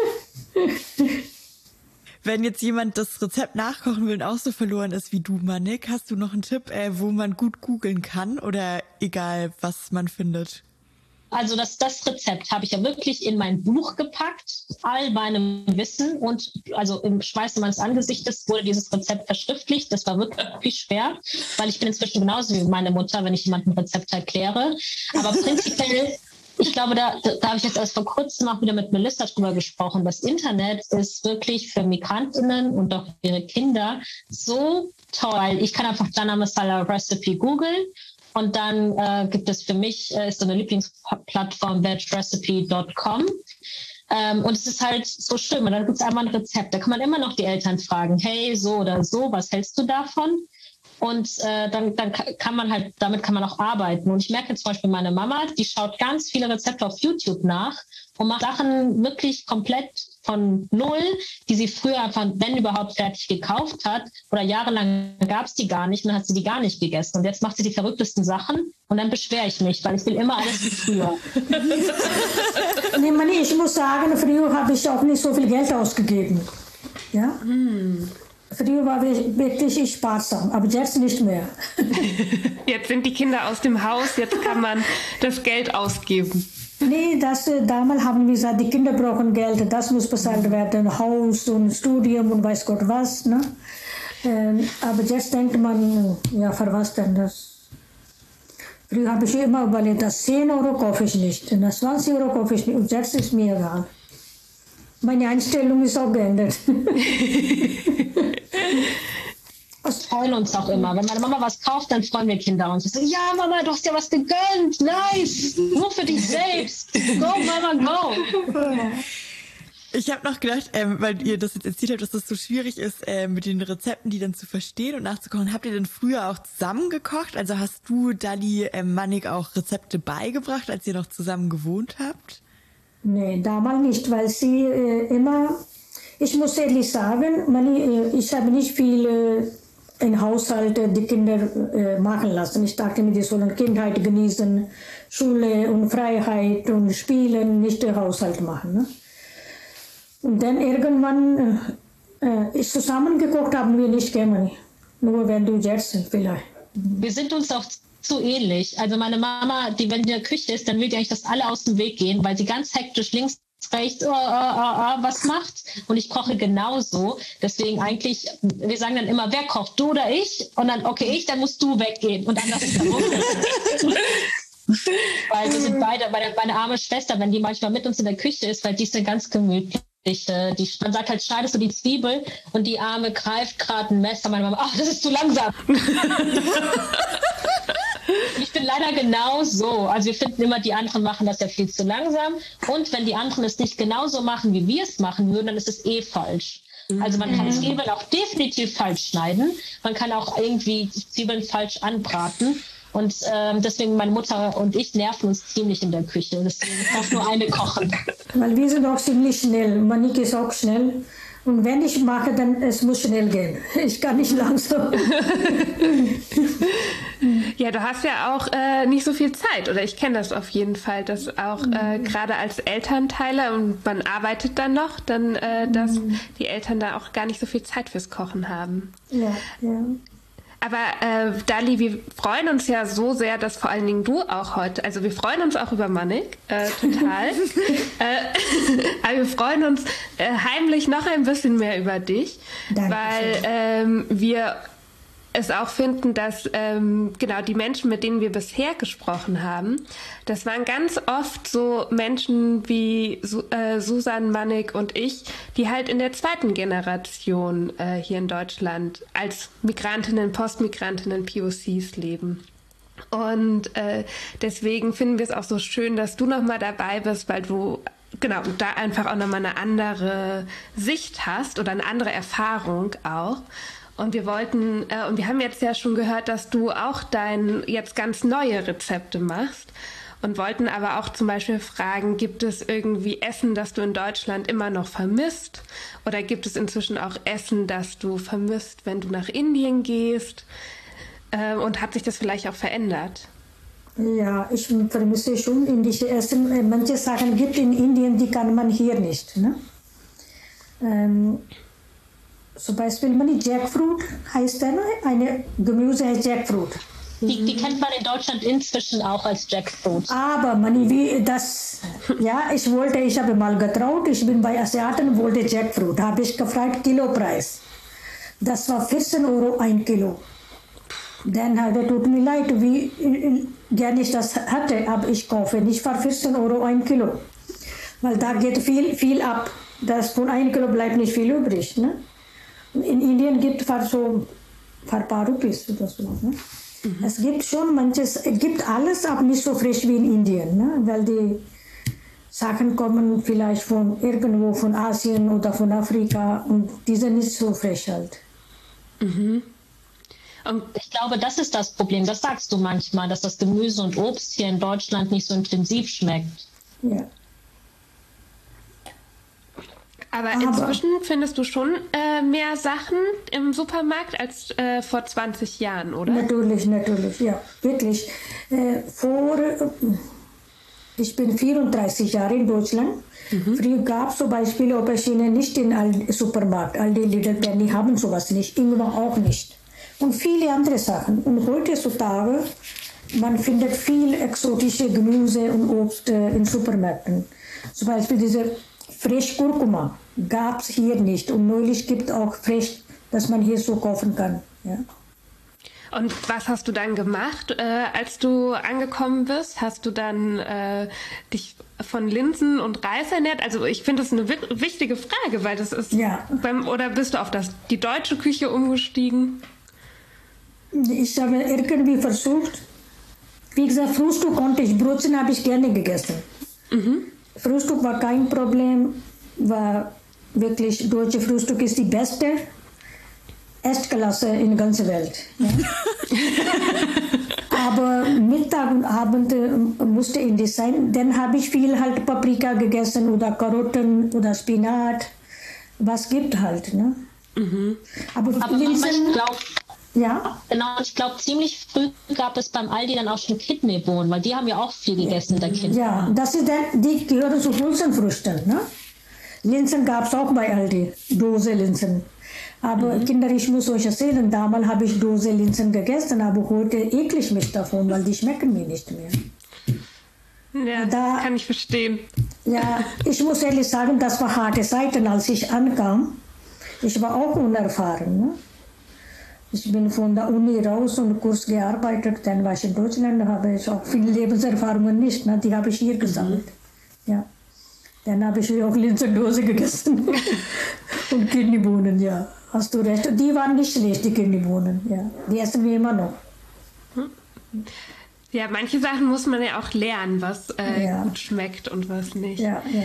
Wenn jetzt jemand das Rezept nachkochen will und auch so verloren ist wie du, Manik, hast du noch einen Tipp, äh, wo man gut googeln kann oder egal, was man findet? Also das, das Rezept habe ich ja wirklich in mein Buch gepackt, all meinem Wissen und also im Schweiße meines Angesichtes wurde dieses Rezept verschriftlicht. Das war wirklich schwer, weil ich bin inzwischen genauso wie meine Mutter, wenn ich jemandem ein Rezept erkläre. Aber prinzipiell... Ich glaube, da, da habe ich jetzt erst vor kurzem auch wieder mit Melissa drüber gesprochen. Das Internet ist wirklich für MigrantInnen und auch ihre Kinder so toll. Ich kann einfach Chana Masala Recipe googeln und dann äh, gibt es für mich, äh, ist so eine Lieblingsplattform veg recipe dot com. Ähm, und es ist halt so schön. Und dann gibt es einmal ein Rezept. Da kann man immer noch die Eltern fragen, hey, so oder so, was hältst du davon? Und äh, dann, dann kann man halt, damit kann man auch arbeiten. Und ich merke zum Beispiel meine Mama, die schaut ganz viele Rezepte auf YouTube nach und macht Sachen wirklich komplett von null, die sie früher einfach, wenn überhaupt, fertig gekauft hat. Oder jahrelang gab es die gar nicht und dann hat sie die gar nicht gegessen. Und jetzt macht sie die verrücktesten Sachen und dann beschwere ich mich, weil ich will immer alles wie früher. Nee, Manni, ich muss sagen, früher habe ich auch nicht so viel Geld ausgegeben. Ja? Mm. Früher war ich wirklich sparsam, aber jetzt nicht mehr. Jetzt sind die Kinder aus dem Haus, jetzt kann man das Geld ausgeben. Nee, das, damals haben wir gesagt, die Kinder brauchen Geld, das muss bezahlt werden, Haus und Studium und weiß Gott was. Ne? Ähm, aber jetzt denkt man, ja, für was denn das? Früher habe ich immer überlegt, das zehn Euro kaufe ich nicht, das zwanzig Euro kaufe ich nicht und jetzt ist mir egal. Meine Einstellung ist auch geändert. Wir freuen uns auch immer. Wenn meine Mama was kauft, dann freuen wir Kinder uns. So, ja, Mama, du hast ja was gegönnt. Nice. Nur für dich selbst. Go, Mama, go. Ich habe noch gedacht, ähm, weil ihr das jetzt erzählt habt, dass das so schwierig ist, äh, mit den Rezepten, die dann zu verstehen und nachzukochen. Habt ihr denn früher auch zusammen gekocht? Also hast du Dali ähm, Manik auch Rezepte beigebracht, als ihr noch zusammen gewohnt habt? Nee, damals nicht, weil sie äh, immer, ich muss ehrlich sagen, Mani, äh, ich habe nicht viel äh, im Haushalt äh, die Kinder äh, machen lassen. Ich dachte mir, die sollen Kindheit genießen, Schule und Freiheit und Spielen, nicht den Haushalt machen. Ne? Und dann irgendwann äh, ist zusammengekocht, haben wir nicht gerne. Nur wenn du jetzt vielleicht. Wir sind uns auch zu ähnlich. Also meine Mama, die wenn die in der Küche ist, dann will die eigentlich, dass alle aus dem Weg gehen, weil sie ganz hektisch links, rechts, oh, oh, oh, oh, was macht. Und ich koche genauso. Deswegen eigentlich, wir sagen dann immer, wer kocht, du oder ich? Und dann, okay, ich, dann musst du weggehen. Und anders ist es weil wir sind beide, meine, meine arme Schwester, wenn die manchmal mit uns in der Küche ist, weil die ist dann ganz gemütlich. Ich, äh, die, man sagt halt, schneidest du die Zwiebel und die Arme greift gerade ein Messer. Meine Mama, ach, das ist zu langsam. Ich bin leider genau so. Also wir finden immer, die anderen machen das ja viel zu langsam. Und wenn die anderen es nicht genauso machen, wie wir es machen würden, dann ist es eh falsch. Also man kann Zwiebeln auch definitiv falsch schneiden. Man kann auch irgendwie Zwiebeln falsch anbraten. Und ähm, deswegen, meine Mutter und ich nerven uns ziemlich in der Küche. Deswegen darf nur eine kochen. Weil wir sind auch ziemlich schnell. Manik ist auch schnell. Und wenn ich mache, dann es muss schnell gehen. Ich kann nicht langsam. Ja, du hast ja auch äh, nicht so viel Zeit. Oder ich kenne das auf jeden Fall, dass auch äh, gerade als Elternteile und man arbeitet dann noch, dann, äh, dass die Eltern da auch gar nicht so viel Zeit fürs Kochen haben. Ja, ja. Aber äh, Dali, wir freuen uns ja so sehr, dass vor allen Dingen du auch heute, also wir freuen uns auch über Manik, äh, total. äh, aber wir freuen uns äh, heimlich noch ein bisschen mehr über dich, Dankeschön. weil ähm, wir es auch finden, dass ähm, genau die Menschen, mit denen wir bisher gesprochen haben, das waren ganz oft so Menschen wie Su äh, Susan, Manik und ich, die halt in der zweiten Generation äh, hier in Deutschland als Migrantinnen, Postmigrantinnen, P O Cs leben. Und äh, deswegen finden wir es auch so schön, dass du nochmal dabei bist, weil du genau da einfach auch nochmal eine andere Sicht hast oder eine andere Erfahrung auch. Und wir wollten, äh, und wir haben jetzt ja schon gehört, dass du auch dein jetzt ganz neue Rezepte machst und wollten aber auch zum Beispiel fragen, gibt es irgendwie Essen, das du in Deutschland immer noch vermisst? Oder gibt es inzwischen auch Essen, das du vermisst, wenn du nach Indien gehst? Äh, und hat sich das vielleicht auch verändert? Ja, ich vermisse schon indische Essen. Manche Sachen gibt in Indien, die kann man hier nicht. Ne? Ähm, Zum Beispiel man Jackfruit heißt der, eine Gemüse heißt Jackfruit. Die, die kennt man in Deutschland inzwischen auch als Jackfruit. Aber man, wie das, ja, ich wollte, ich habe mal getraut, ich bin bei Asiaten, wollte Jackfruit, habe ich gefragt, Kilopreis. Das war vierzehn Euro ein Kilo. Dann hat er, tut mir leid, wie gerne ich das hatte, aber ich kaufe nicht für vierzehn Euro ein Kilo. Weil da geht viel, viel ab. Das von ein Kilo bleibt nicht viel übrig. Ne? In Indien gibt es so ein paar Rupees oder so. Ne? Mhm. Es gibt schon manches, es gibt alles, aber nicht so frisch wie in Indien. Ne? Weil die Sachen kommen vielleicht von irgendwo von Asien oder von Afrika und die sind nicht so frisch halt. Mhm. Und ich glaube, das ist das Problem. Das sagst du manchmal, dass das Gemüse und Obst hier in Deutschland nicht so intensiv schmeckt. Ja. Aber, Aber inzwischen findest du schon äh, mehr Sachen im Supermarkt als äh, vor zwanzig Jahren, oder? Natürlich, natürlich, ja, wirklich. Äh, vor, ich bin vierunddreißig Jahre in Deutschland. Mhm. Früher gab es zum Beispiel Aubergine nicht in Aldi Supermarkt. Aldi, Lidl, Penny haben sowas nicht, Ingwer auch nicht. Und viele andere Sachen. Und heutzutage, man findet viel exotische Gemüse und Obst äh, in Supermärkten. Zum Beispiel diese Frischkurkuma gab es hier nicht. Und neulich gibt es auch frisch, dass man hier so kaufen kann. Ja. Und was hast du dann gemacht, äh, als du angekommen bist? Hast du dann äh, dich von Linsen und Reis ernährt? Also ich finde das eine w- wichtige Frage, weil das ist... Ja. Beim, oder bist du auf das, die deutsche Küche umgestiegen? Ich habe irgendwie versucht, wie gesagt, Frühstück konnte ich, Brötchen habe ich gerne gegessen. Mhm. Frühstück war kein Problem, war wirklich, deutsche Frühstück ist die beste Erstklasse in der ganzen Welt. Ja. Aber Mittag und Abend äh, musste indisch sein. Dann habe ich viel halt Paprika gegessen oder Karotten oder Spinat. Was gibt halt, ne? Mhm. Aber, Aber Linsen, ich glaube, ja. genau, ich glaube, ziemlich früh gab es beim Aldi dann auch schon Kidneybohnen, weil die haben ja auch viel gegessen in der Kindheit. Ja, das ist dann, die gehören zu Hülsenfrüchten, ne? Linsen gab es auch bei Aldi, Dose Linsen. Aber mhm. Kinder, ich muss euch erzählen, damals habe ich Dose Linsen gegessen, aber heute eklig mich davon, weil die schmecken mir nicht mehr. Ja, da, das kann ich verstehen. Ja, ich muss ehrlich sagen, das war harte Zeiten, als ich ankam. Ich war auch unerfahren. Ne? Ich bin von der Uni raus und Kurs gearbeitet, dann war ich in Deutschland, da habe ich auch viele Lebenserfahrungen nicht, ne? Die habe ich hier gesammelt. Mhm. Ja. Dann habe ich auch Linsendose gegessen und Kidneybohnen, ja. Hast du recht. Die waren nicht schlecht, die Kidneybohnen, ja. Die essen wir immer noch. Ja, manche Sachen muss man ja auch lernen, was äh, ja. gut schmeckt und was nicht. Ja, ja.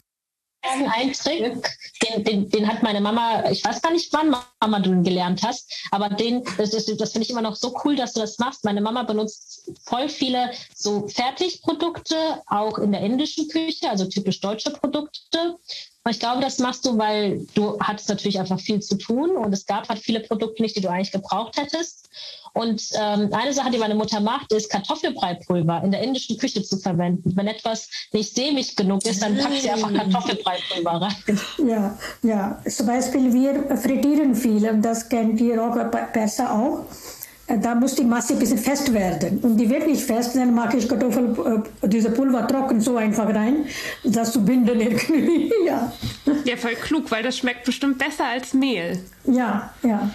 Ein Trick, den, den, den hat meine Mama, ich weiß gar nicht, wann Mama du ihn gelernt hast, aber den, das, das, das finde ich immer noch so cool, dass du das machst. Meine Mama benutzt voll viele so Fertigprodukte, auch in der indischen Küche, also typisch deutsche Produkte. Und ich glaube, das machst du, weil du hattest natürlich einfach viel zu tun und es gab halt viele Produkte nicht, die du eigentlich gebraucht hättest. Und ähm, eine Sache, die meine Mutter macht, ist Kartoffelbreipulver in der indischen Küche zu verwenden. Wenn etwas nicht sämig genug ist, dann packt sie einfach Kartoffelbreipulver rein. Ja, ja. Zum Beispiel, wir frittieren viel und das kennt ihr auch besser auch. Da muss die Masse ein bisschen fest werden. Und die wird nicht fest, dann mache ich Kartoffel, äh, diese Pulver trocken so einfach rein, das zu binden irgendwie. Ja. Ja, voll klug, weil das schmeckt bestimmt besser als Mehl. Ja, ja.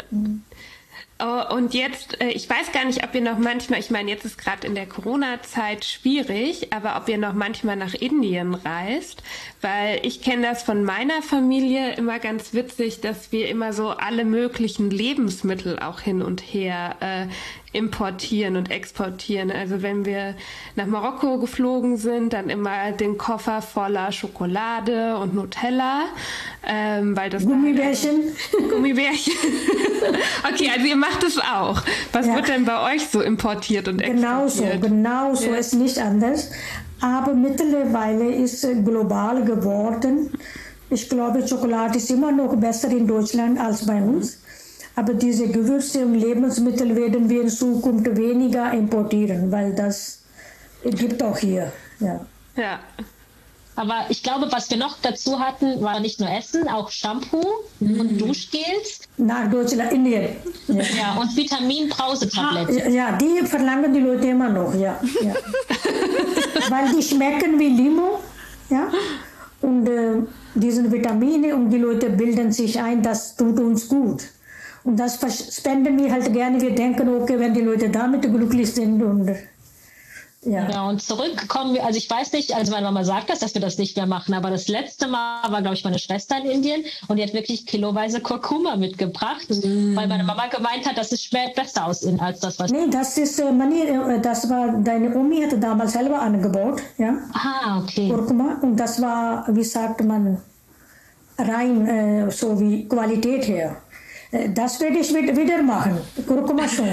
Oh, und jetzt, äh, ich weiß gar nicht, ob ihr noch manchmal, ich meine, jetzt ist gerade in der Corona-Zeit schwierig, aber ob ihr noch manchmal nach Indien reist, weil ich kenne das von meiner Familie immer ganz witzig, dass wir immer so alle möglichen Lebensmittel auch hin und her äh, importieren und exportieren. Also wenn wir nach Marokko geflogen sind, dann immer den Koffer voller Schokolade und Nutella, ähm, weil das Gummibärchen. Halt, Gummibärchen. Okay, also ihr macht es auch. Was ja. wird denn bei euch so importiert und exportiert? Genau so, genau so, ja. Ist nicht anders. Aber mittlerweile ist es global geworden. Ich glaube, Schokolade ist immer noch besser in Deutschland als bei uns. Aber diese Gewürze und Lebensmittel werden wir in Zukunft weniger importieren, weil das gibt auch hier. Ja. Ja. Aber ich glaube, was wir noch dazu hatten, war nicht nur Essen, auch Shampoo mhm. und Duschgels. Nach Deutschland, Indien. Ja, ja und Vitamin-Brausetabletten. Ja, die verlangen die Leute immer noch, ja. ja. Weil die schmecken wie Limo, ja. Und äh, diese Vitamine und die Leute bilden sich ein, das tut uns gut. Und das spenden wir halt gerne. Wir denken, okay, wenn die Leute damit glücklich sind und ja. Ja, und zurück kommen wir, also ich weiß nicht, also meine Mama sagt das, dass wir das nicht mehr machen, aber das letzte Mal war, glaube ich, meine Schwester in Indien und die hat wirklich kiloweise Kurkuma mitgebracht, mm. weil meine Mama gemeint hat, dass es schmeckt besser aus als das, was... Nee, das ist, äh, das war, deine Omi hatte damals selber angebaut, ja. Ah, okay. Kurkuma und das war, wie sagt man, rein, äh, so wie Qualität her. Das werde ich wieder machen, Kurkuma schon.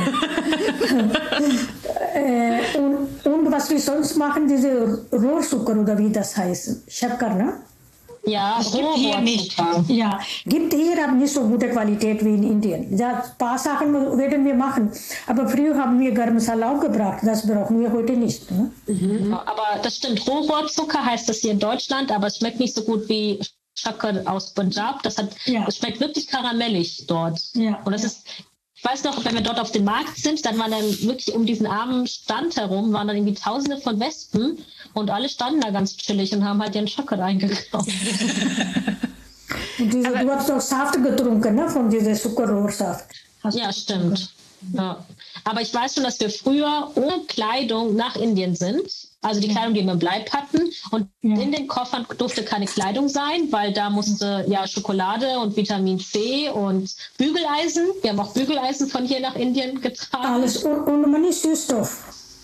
äh, und, und was wir sonst machen, diese Rohrzucker oder wie das heißt, Shakar, ne? Ja, gibt hier nicht. Ja, gibt hier aber nicht so gute Qualität wie in Indien. Ja, ein paar Sachen werden wir machen. Aber früher haben wir Garam Masala auch gebracht, das brauchen wir heute nicht. Ne? Mhm. Aber das stimmt, Rohrzucker heißt das hier in Deutschland, aber es schmeckt nicht so gut wie Shakar aus Punjab, das, hat, ja. das schmeckt wirklich karamellig dort. Ja, und das ja. ist, ich weiß noch, wenn wir dort auf dem Markt sind, dann waren dann wirklich um diesen armen Stand herum, waren dann irgendwie tausende von Wespen und alle standen da ganz chillig und haben halt ihren Shakar eingekauft. Und diese, du hast doch Saft getrunken, ne, von diesem Zuckerrohrsaft. Ja, stimmt. Ja. Aber ich weiß schon, dass wir früher ohne Kleidung nach Indien sind. Also die Kleidung, die wir im Bleib hatten. Und ja. in den Koffern durfte keine Kleidung sein, weil da musste ja Schokolade und Vitamin C und Bügeleisen. Wir haben auch Bügeleisen von hier nach Indien getragen. Alles und, und man ist Süßstoff.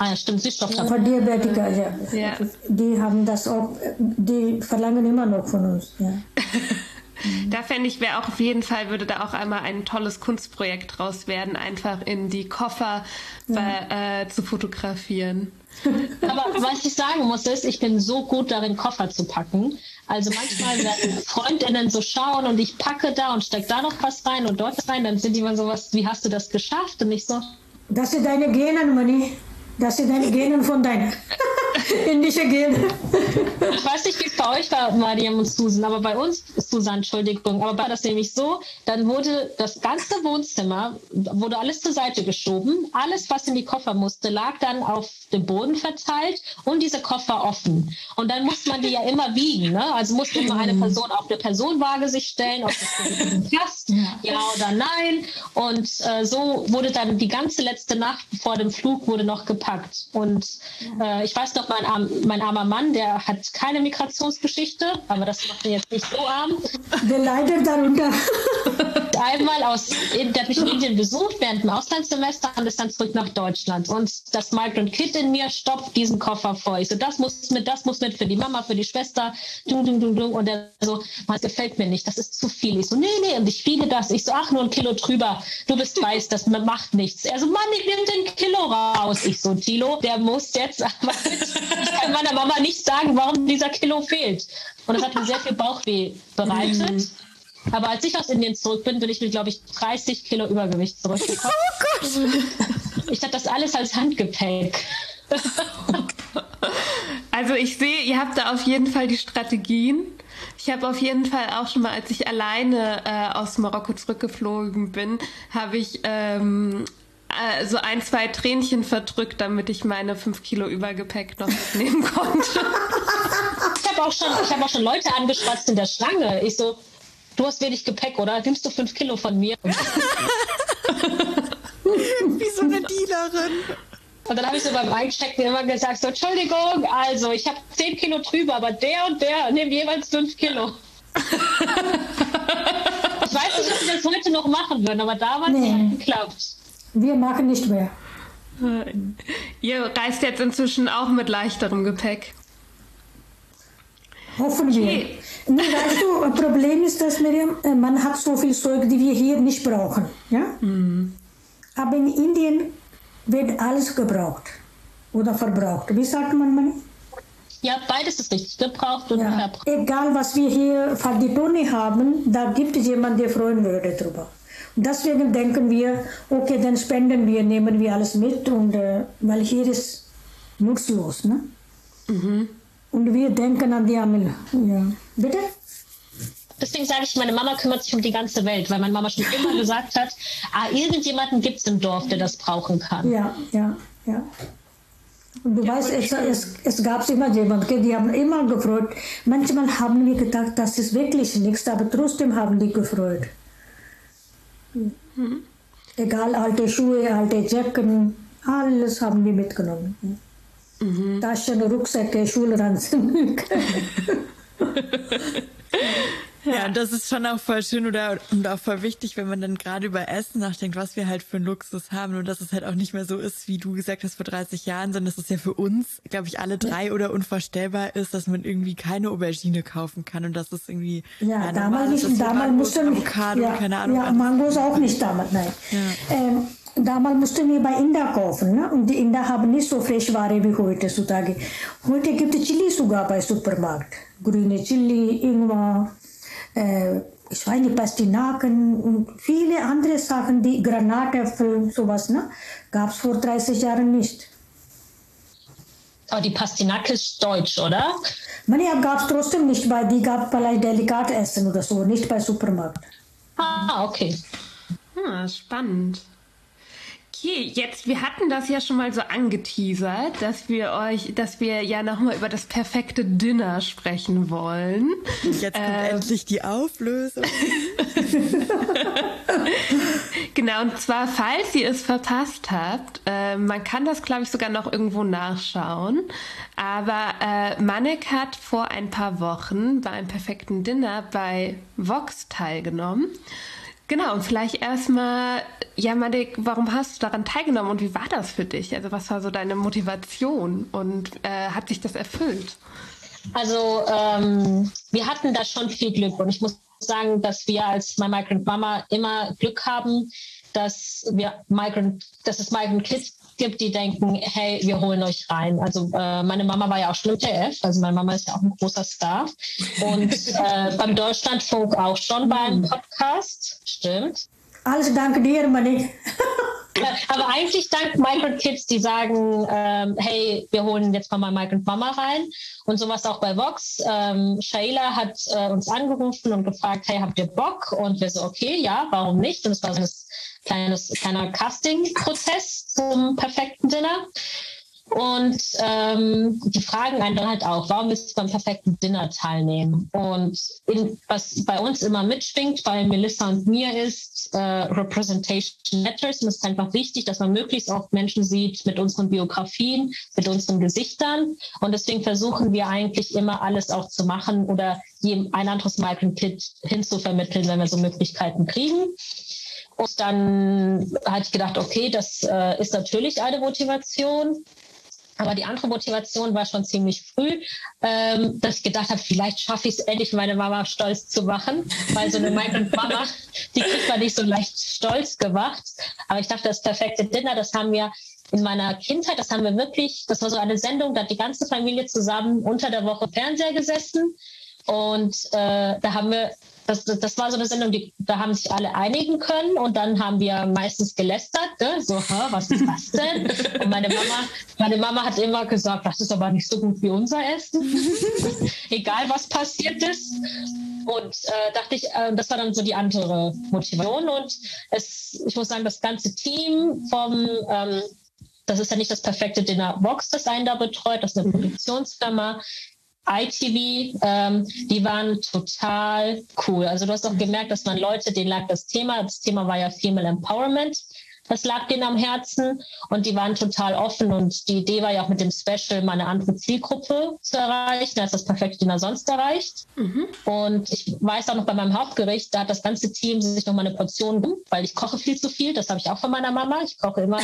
Ah ja, stimmt, Ja, Süßstofftabletten. für Diabetiker, ja. Ja. Die haben das auch, die verlangen immer noch von uns. Ja. Da fände ich, wäre auch auf jeden Fall, würde da auch einmal ein tolles Kunstprojekt draus werden, einfach in die Koffer ja. äh, zu fotografieren. Aber was ich sagen muss, ist, ich bin so gut darin, Koffer zu packen. Also manchmal, wenn Freundinnen so schauen und ich packe da und stecke da noch was rein und dort rein, dann sind die immer so was, wie hast du das geschafft? Und ich so, Das sind deine Genen, Mani. Das sind deine Genen von deinen indischen Genen. ich weiß nicht, wie es bei euch war, Mariam und Susan, aber bei uns, Susan, Entschuldigung, aber war das nämlich so, dann wurde das ganze Wohnzimmer, wurde alles zur Seite geschoben, alles, was in die Koffer musste, lag dann auf dem Boden verteilt und diese Koffer offen. Und dann musste man die ja immer wiegen, ne? Also musste immer eine Person auf eine Personenwaage sich stellen, ob das passt, ja oder nein. Und äh, so wurde dann die ganze letzte Nacht vor dem Flug wurde noch gepackt. Und äh, ich weiß noch, mein, arm, mein armer Mann, der hat keine Migrationsgeschichte, aber das macht ihn jetzt nicht so arm. Der leidet darunter. Einmal aus, der hat mich in Indien besucht während dem Auslandssemester und ist dann zurück nach Deutschland. Und das Migrant Kid in mir stopft diesen Koffer vor. Ich so, das muss mit, das muss mit für die Mama, für die Schwester. Dung, dung, dung, dung. Und er so, das gefällt mir nicht, das ist zu viel. Ich so, nee, nee, und ich wiege das. Ich so, ach, nur ein Kilo drüber. Du bist weiß, das macht nichts. Er so, Mann, ich nehme den Kilo raus. Ich so, Tilo, der muss jetzt, aber ich kann meiner Mama nicht sagen, warum dieser Kilo fehlt. Und das hat mir sehr viel Bauchweh bereitet. Mhm. Aber als ich aus Indien zurück bin, bin ich mit, glaube ich, dreißig Kilo Übergewicht zurückgekommen. Oh Gott! Ich hatte das alles als Handgepäck. Also ich sehe, ihr habt da auf jeden Fall die Strategien. Ich habe auf jeden Fall auch schon mal, als ich alleine äh, aus Marokko zurückgeflogen bin, habe ich ähm, äh, so ein, zwei Tränchen verdrückt, damit ich meine fünf Kilo Übergepäck noch mitnehmen konnte. Ich habe auch schon, ich habe auch schon Leute angeschwatzt in der Schlange. Ich so, du hast wenig Gepäck, oder? Nimmst du fünf Kilo von mir? Wie so eine Dealerin. Und dann habe ich so beim Einchecken immer gesagt, so, Entschuldigung, also ich habe zehn Kilo drüber, aber der und der nimmt jeweils fünf Kilo. Ich weiß nicht, ob sie das heute noch machen würden, aber damals nee. hat es geklappt. Wir machen nicht mehr. Ihr reist jetzt inzwischen auch mit leichterem Gepäck. Hoffen wir. Okay. Nee, weißt du, ein Problem ist, dass Miriam, man hat so viel Zeug, die wir hier nicht brauchen. Ja? Mhm. Aber in Indien wird alles gebraucht oder verbraucht. Wie sagt man, Mani? Ja, beides ist richtig. Gebraucht und ja. verbraucht. Egal, was wir hier für die Tonne haben, da gibt es jemanden, der freuen würde drüber. Und deswegen denken wir, okay, dann spenden wir, nehmen wir alles mit, und, äh, weil hier ist nutzlos. Ne? Mhm. Und wir denken an die Amel. Ja. Bitte? Deswegen sage ich, meine Mama kümmert sich um die ganze Welt, weil meine Mama schon immer gesagt hat, ah, irgendjemanden gibt es im Dorf, der das brauchen kann. Ja, ja, ja. Und du ja, weißt, es, es, es gab immer jemanden, die haben immer gefreut. Manchmal haben wir gedacht, das ist wirklich nichts, aber trotzdem haben die gefreut. Mhm. Egal, alte Schuhe, alte Jacken, alles haben wir mitgenommen. Mhm. Taschen, Rucksäcke, Schulranzen. Ja, und das ist schon auch voll schön oder und auch voll wichtig, wenn man dann gerade über Essen nachdenkt, was wir halt für einen Luxus haben und dass es halt auch nicht mehr so ist, wie du gesagt hast, vor dreißig Jahren, sondern dass es ja für uns, glaube ich, alle drei ja. oder unvorstellbar ist, dass man irgendwie keine Aubergine kaufen kann und dass es irgendwie ja, ja damals nicht, damals mussten Avocado, ja, keine Ahnung. Ja, Mangos auch nicht damals, nein. Ja. Ähm, Damals mussten wir bei Inder kaufen, ne? Und die Inder haben nicht so Frischware wie heutzutage. Heute gibt es Chili sogar bei Supermarkt. Grüne Chili, Ingwer, äh, ich weiß nicht, Pastinaken und viele andere Sachen, die Granatäpfel, sowas, ne? Gab es vor dreißig Jahren nicht. Aber die Pastinake ist deutsch, oder? Man, ja, gab es trotzdem nicht, weil die gab es vielleicht Delikatessen oder so, nicht bei Supermarkt. Ah, okay. Hm, spannend. Okay, jetzt, wir hatten das ja schon mal so angeteasert, dass wir euch, dass wir ja nochmal über das perfekte Dinner sprechen wollen. Jetzt kommt ähm, endlich die Auflösung. Genau, und zwar, falls ihr es verpasst habt, äh, man kann das, glaube ich, sogar noch irgendwo nachschauen, aber äh, Manek hat vor ein paar Wochen bei einem perfekten Dinner bei Vox teilgenommen. Genau, und vielleicht erstmal, ja, Madik, warum hast du daran teilgenommen und wie war das für dich? Also was war so deine Motivation und äh, hat sich das erfüllt? Also ähm, wir hatten da schon viel Glück und ich muss sagen, dass wir als My Migrant Mama immer Glück haben, dass wir Migrant, dass es Migrant Kids gibt, die denken, hey, wir holen euch rein. Also äh, meine Mama war ja auch schon im T F, also meine Mama ist ja auch ein großer Star. Und äh, beim Deutschlandfunk auch schon beim Podcast, stimmt. Alles dank dir, Manik. Aber eigentlich dank Migrant Kids, die sagen, ähm, hey, wir holen jetzt mal mal Migrant Mama rein. Und sowas auch bei Vox. Ähm, Shaila hat äh, uns angerufen und gefragt, hey, habt ihr Bock? Und wir so, okay, ja, warum nicht? Und es war so ein kleines, kleiner Casting-Prozess zum perfekten Dinner. Und ähm, die fragen einen dann halt auch, warum willst du beim perfekten Dinner teilnehmen? Und in, was bei uns immer mitschwingt, bei Melissa und mir ist, äh, Representation Matters. Und es ist einfach wichtig, dass man möglichst oft Menschen sieht mit unseren Biografien, mit unseren Gesichtern. Und deswegen versuchen wir eigentlich immer alles auch zu machen oder jedem ein anderes Migrant Kid hinzuvermitteln, wenn wir so Möglichkeiten kriegen. Und dann hatte ich gedacht, okay, das äh, ist natürlich eine Motivation. Aber die andere Motivation war schon ziemlich früh, ähm, dass ich gedacht habe, vielleicht schaffe ich es endlich, meine Mama stolz zu machen. Weil so eine Migrant Mama, die kriegt man nicht so leicht stolz gemacht. Aber ich dachte, das perfekte Dinner, das haben wir in meiner Kindheit, das haben wir wirklich, das war so eine Sendung, da hat die ganze Familie zusammen unter der Woche im Fernseher gesessen. Und äh, da haben wir, das, das war so eine Sendung, die, da haben sich alle einigen können und dann haben wir meistens gelästert, ne? So, hä, was ist das denn? Und meine Mama, meine Mama hat immer gesagt, das ist aber nicht so gut wie unser Essen, egal was passiert ist. Und äh, dachte ich, äh, das war dann so die andere Motivation. Und es, ich muss sagen, das ganze Team vom, ähm, das ist ja nicht das perfekte Dinner Vox, das einen da betreut, das ist eine Produktionsfirma. I T V, ähm, die waren total cool. Also du hast auch gemerkt, dass man Leute, denen lag das Thema, das Thema war ja Female Empowerment, das lag denen am Herzen und die waren total offen und die Idee war ja auch mit dem Special mal eine andere Zielgruppe zu erreichen, als das perfekte Dinner sonst erreicht. Mhm. Und ich weiß auch noch bei meinem Hauptgericht, da hat das ganze Team sich noch mal eine Portion, weil ich koche viel zu viel, das habe ich auch von meiner Mama, ich koche immer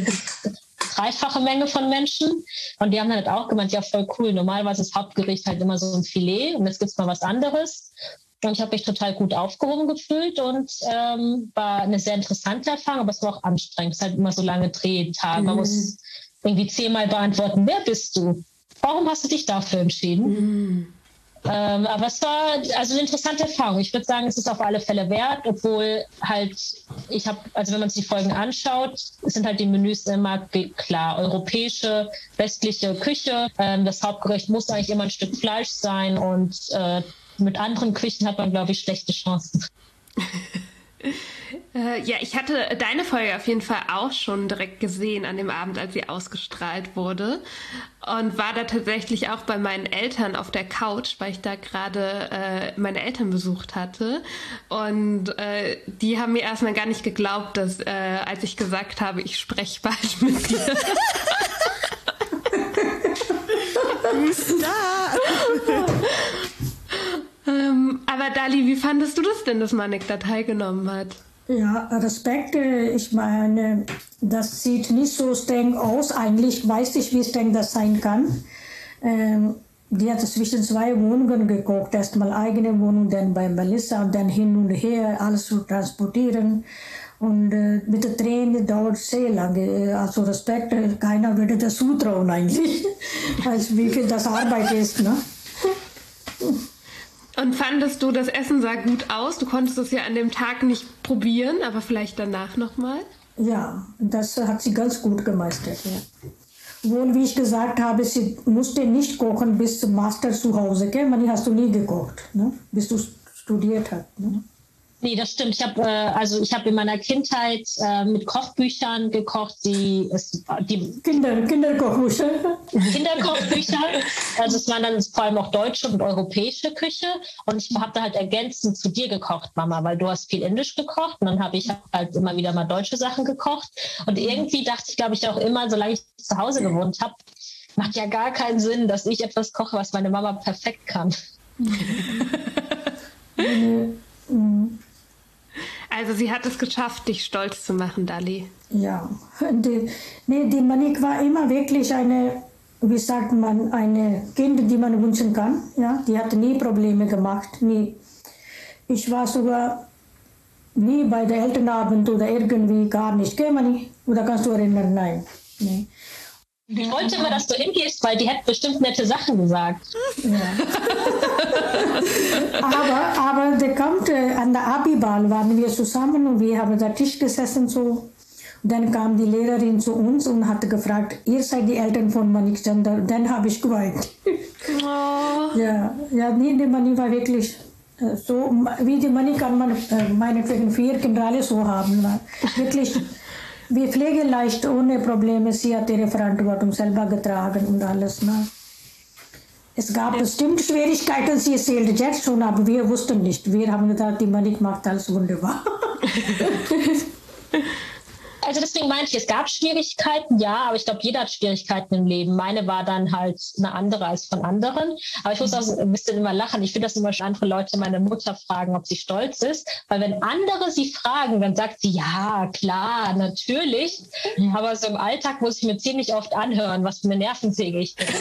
dreifache Menge von Menschen und die haben dann halt auch gemeint, ja voll cool, normalerweise ist Hauptgericht halt immer so ein Filet und jetzt gibt's mal was anderes und ich habe mich total gut aufgehoben gefühlt und ähm, war eine sehr interessante Erfahrung, aber es war auch anstrengend, es ist halt immer so lange Drehtage, mhm. Man muss irgendwie zehnmal beantworten, wer bist du? Warum hast du dich dafür entschieden? Mhm. Ähm, aber es war also eine interessante Erfahrung. Ich würde sagen, es ist auf alle Fälle wert, obwohl halt, ich habe, also wenn man sich die Folgen anschaut, sind halt die Menüs immer klar, europäische, westliche Küche. Ähm, das Hauptgericht muss eigentlich immer ein Stück Fleisch sein und äh, mit anderen Küchen hat man, glaube ich, schlechte Chancen. Äh, ja, ich hatte deine Folge auf jeden Fall auch schon direkt gesehen an dem Abend, als sie ausgestrahlt wurde und war da tatsächlich auch bei meinen Eltern auf der Couch, weil ich da gerade äh, meine Eltern besucht hatte und äh, die haben mir erstmal gar nicht geglaubt, dass äh, als ich gesagt habe, ich spreche bald mit dir. Du bist da! ähm, aber Dali, wie fandest du das denn, dass Manik da teilgenommen hat? Ja, Respekt. Ich meine, das sieht nicht so streng aus. Eigentlich weiß ich, wie streng das sein kann. Ähm, die hat zwischen zwei Wohnungen gekocht. Erstmal eigene Wohnung, dann bei Melissa und dann hin und her alles zu transportieren. Und äh, mit der Tränen dauert sehr lange. Also Respekt, keiner würde das zutrauen eigentlich, als wie viel das Arbeit ist. Ne? Und fandest du, das Essen sah gut aus? Du konntest es ja an dem Tag nicht probieren, aber vielleicht danach nochmal? Ja, das hat sie ganz gut gemeistert. Ja. Wohl, wie ich gesagt habe, sie musste nicht kochen bis zum Master zu Hause. Gell? Man, hast du nie gekocht, ne? Bis du studiert hast. Ne? Nee, das stimmt. Ich habe äh, also ich habe in meiner Kindheit äh, mit Kochbüchern gekocht, die, es, die Kinder, Kinderkochbücher. Kinderkochbücher. Also es waren dann vor allem auch deutsche und europäische Küche. Und ich habe da halt ergänzend zu dir gekocht, Mama, weil du hast viel Indisch gekocht. Und dann habe ich halt immer wieder mal deutsche Sachen gekocht. Und irgendwie dachte ich, glaube ich, auch immer, solange ich zu Hause gewohnt habe, macht ja gar keinen Sinn, dass ich etwas koche, was meine Mama perfekt kann. mhm. Also sie hat es geschafft, dich stolz zu machen, Dali. Ja, die, nee, die Monique war immer wirklich eine, wie sagt man, eine Kind, die man wünschen kann. Ja, die hat nie Probleme gemacht, nie. Ich war sogar nie bei der Elternabend oder irgendwie gar nicht. Geh, Mani, oder kannst du erinnern? Nein. Nee. Ich wollte immer, dass du hingehst, weil die hätte bestimmt nette Sachen gesagt. Ja. aber, aber der kommt, äh, an der Abiball waren wir zusammen und wir haben da Tisch gesessen so. Dann kam die Lehrerin zu uns und hat gefragt, ihr seid die Eltern von Monique Chandler. Dann habe ich geweint. Oh. Ja, ja, nee, die Monique war wirklich äh, so, wie die Monique kann man äh, meinetwegen vier Kinder alle so haben. War wirklich, wir pflegen leicht, ohne Probleme. Sie hat ihre Verantwortung selber getragen und alles. Ne? Es gab ja bestimmt Schwierigkeiten, sie erzählte jetzt schon, aber wir wussten nicht. Wir haben gedacht, die Monique macht alles wunderbar. Also deswegen meinte ich, es gab Schwierigkeiten, ja, aber ich glaube, jeder hat Schwierigkeiten im Leben. Meine war dann halt eine andere als von anderen. Aber ich muss auch ein bisschen immer lachen. Ich finde das immer schon, andere Leute meine Mutter fragen, ob sie stolz ist. Weil wenn andere sie fragen, dann sagt sie, ja, klar, natürlich. Aber so im Alltag muss ich mir ziemlich oft anhören, was für eine Nervensäge ich bin.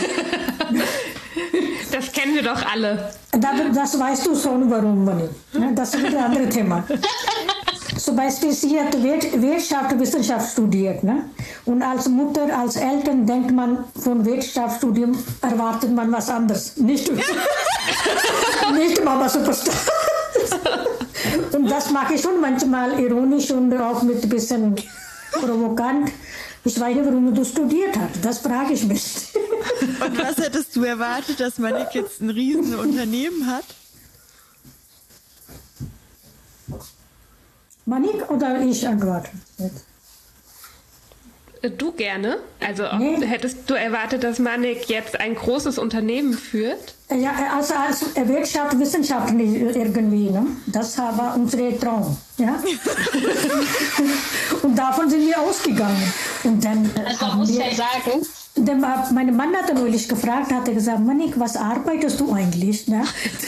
Das kennen wir doch alle. Das, das weißt du schon, warum, Mani. Das ist ein anderes Thema. Zum Beispiel, sie hat Wirtschaft und Wissenschaft studiert. Ne? Und als Mutter, als Eltern denkt man, von Wirtschaftsstudium erwartet man was anderes. Nicht, nicht Mama Superstar. Und das mache ich schon manchmal ironisch und auch mit ein bisschen provokant. Ich weiß nicht, warum du studiert hast. Das frage ich mich. Und was hättest du erwartet, dass Monique jetzt ein riesen Unternehmen hat? Monique oder ich antworte? Du gerne? Also Nee. hättest du erwartet, dass Monique jetzt ein großes Unternehmen führt? Ja, also als Wirtschaft, Wissenschaft irgendwie. Ne? Das war unser Traum. Ja? Und davon sind wir ausgegangen. Und dann Also man muss wir, ja sagen, dann, mein Mann hat neulich gefragt, hat er gesagt, Monique, was arbeitest du eigentlich? Ne?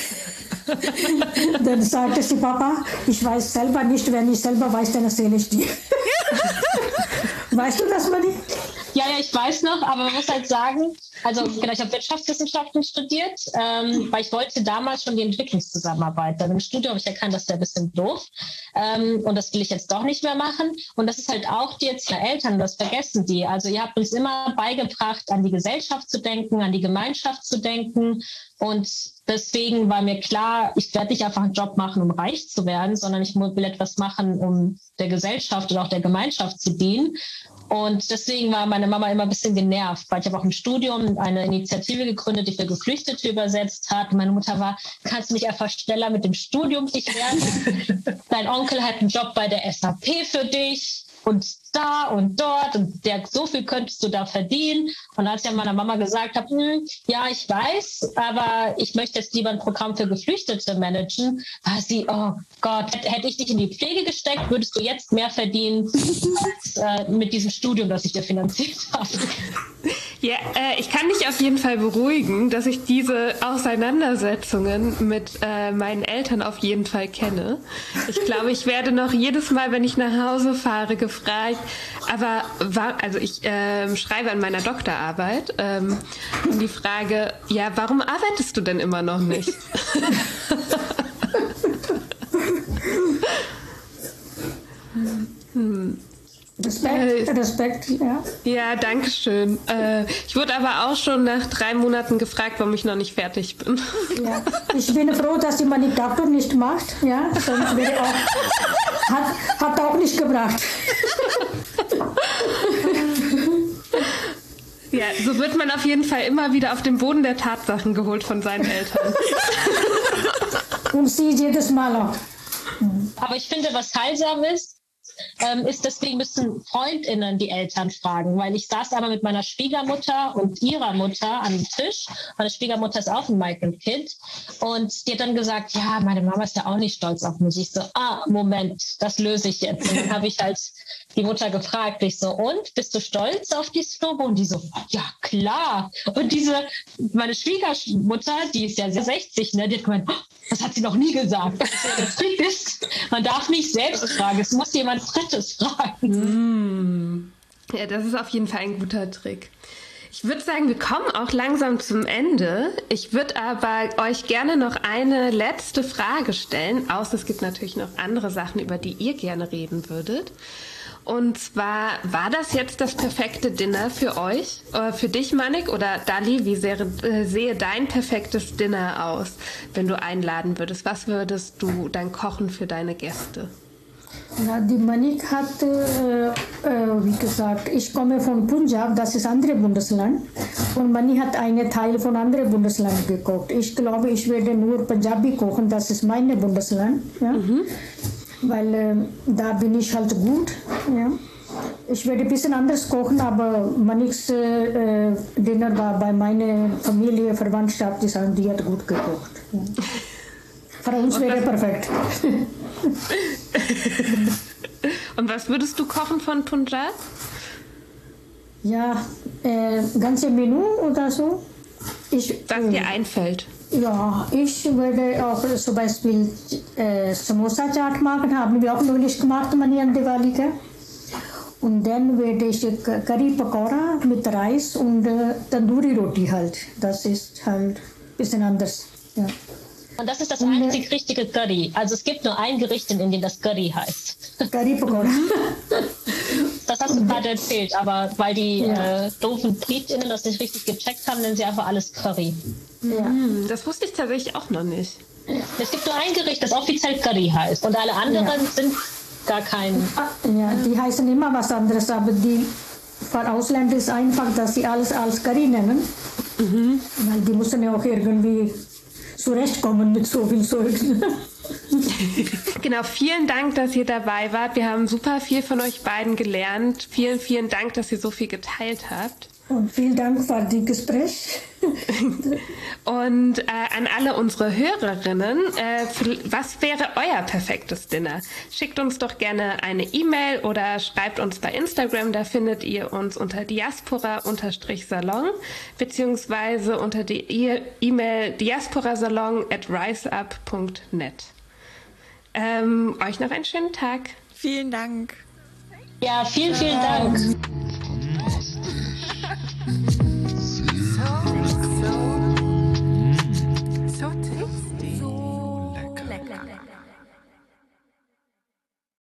Dann sagte sie, Papa, ich weiß selber nicht, wenn ich selber weiß, dann erzähle ich dir. Weißt du das, Monique? ja, ja, ich weiß noch, aber man muss halt sagen, also genau, ich habe Wirtschaftswissenschaften studiert, ähm, weil ich wollte damals schon die Entwicklungszusammenarbeit. Dann im Studium habe ich erkannt, das ist ein bisschen doof ähm, und das will ich jetzt doch nicht mehr machen. Und das ist halt auch die jetzt Eltern, das vergessen die. Also ihr habt uns immer beigebracht, an die Gesellschaft zu denken, an die Gemeinschaft zu denken. Und deswegen war mir klar, ich werde nicht einfach einen Job machen, um reich zu werden, sondern ich will etwas machen, um der Gesellschaft oder auch der Gemeinschaft zu dienen. Und deswegen war meine Mama immer ein bisschen genervt, weil ich habe auch im Studium eine Initiative gegründet, die für Geflüchtete übersetzt hat. Meine Mutter war, kannst du nicht einfach schneller mit dem Studium dich werden? Dein Onkel hat einen Job bei der S A P für dich. Und da und dort und der, so viel könntest du da verdienen. Und als ich an meiner Mama gesagt habe, hm, ja, ich weiß, aber ich möchte jetzt lieber ein Programm für Geflüchtete managen, war sie, oh Gott, hätte ich dich in die Pflege gesteckt, würdest du jetzt mehr verdienen als äh, mit diesem Studium, das ich dir finanziert habe. Ja, äh, ich kann dich auf jeden Fall beruhigen, dass ich diese Auseinandersetzungen mit äh, meinen Eltern auf jeden Fall kenne. Ich glaube, ich werde noch jedes Mal, wenn ich nach Hause fahre, gefragt, aber war, also ich äh, schreibe an meiner Doktorarbeit ähm, und die Frage, ja, warum arbeitest du denn immer noch nicht? hm. Respekt, Respekt, ja. Ja, danke schön. Äh, ich wurde aber auch schon nach drei Monaten gefragt, warum ich noch nicht fertig bin. Ja. Ich bin froh, dass die meine Doktor nicht macht, ja, sonst wäre auch, hat, hat auch nicht gebracht. Ja, so wird man auf jeden Fall immer wieder auf den Boden der Tatsachen geholt von seinen Eltern. Und sie jedes Mal auch. Aber ich finde, was heilsam ist, Ähm, ist, deswegen müssen FreundInnen die Eltern fragen, weil ich saß einmal mit meiner Schwiegermutter und ihrer Mutter an dem Tisch. Meine Schwiegermutter ist auch ein Migrant-Kind und die hat dann gesagt, ja, meine Mama ist ja auch nicht stolz auf mich. Ich so, ah, Moment, das löse ich jetzt. Und dann habe ich halt die Mutter gefragt, ich so, und, bist du stolz auf die Slobo? Und die so, ja, klar. Und diese, meine Schwiegermutter, die ist ja sechzig, ne, die hat gemeint, oh, das hat sie noch nie gesagt. Der Trick ist, man darf nicht selbst fragen, es muss jemand Drittes fragen. Mm. Ja, das ist auf jeden Fall ein guter Trick. Ich würde sagen, wir kommen auch langsam zum Ende. Ich würde aber euch gerne noch eine letzte Frage stellen, außer es gibt natürlich noch andere Sachen, über die ihr gerne reden würdet. Und zwar, war das jetzt das perfekte Dinner für euch, äh, für dich, Manik, oder Dali, wie sehe, äh, sehe dein perfektes Dinner aus, wenn du einladen würdest? Was würdest du dann kochen für deine Gäste? Ja, die Manik hat, äh, äh, wie gesagt, ich komme von Punjab, das ist ein anderes Bundesland. Und Manik hat einen Teil von anderem Bundesland gekocht. Ich glaube, ich werde nur Punjabi kochen, das ist mein Bundesland. Ja? Mhm. Weil äh, da bin ich halt gut. Ja? Ich werde ein bisschen anders kochen, aber Maniks äh, Dinner war bei meiner Familie, Verwandtschaft, die, sagen, die hat gut gekocht. Ja. Für uns wäre perfekt. Und was würdest du kochen von Punjab? Ja, äh, ganze Menü oder so. Ich, was dir einfällt. Ja, ich würde auch zum Beispiel äh, Samosa Chaat machen, haben wir auch neulich gemacht, Mani an Diwali. Und dann würde ich Curry Pakora mit Reis und äh, Tandoori Roti halt. Das ist halt ein bisschen anders. Ja. Und das ist das einzig richtige Curry. Also es gibt nur ein Gericht in Indien, das Curry heißt. Curry Pakora. Das hast du gerade erzählt, aber weil die ja. äh, doofen BritInnen das nicht richtig gecheckt haben, nennen sie einfach alles Curry. Ja. Das wusste ich tatsächlich auch noch nicht. Es gibt nur ein Gericht, das offiziell Curry heißt. Und alle anderen ja. sind gar kein... Ja, die heißen immer was anderes, aber die für Ausländer ist einfach, dass sie alles als Curry nennen. Mhm. Weil die müssen ja auch irgendwie zurechtkommen mit so viel Zeug. Genau, vielen Dank, dass ihr dabei wart. Wir haben super viel von euch beiden gelernt. Vielen, vielen Dank, dass ihr so viel geteilt habt. Und vielen Dank für das Gespräch. Und äh, an alle unsere Hörerinnen, äh, was wäre euer perfektes Dinner? Schickt uns doch gerne eine E-Mail oder schreibt uns bei Instagram, da findet ihr uns unter diaspora-salon beziehungsweise unter die E-Mail diasporasalon at riseup punkt net. Ähm, euch noch einen schönen Tag. Vielen Dank. Ja, vielen, vielen Dank.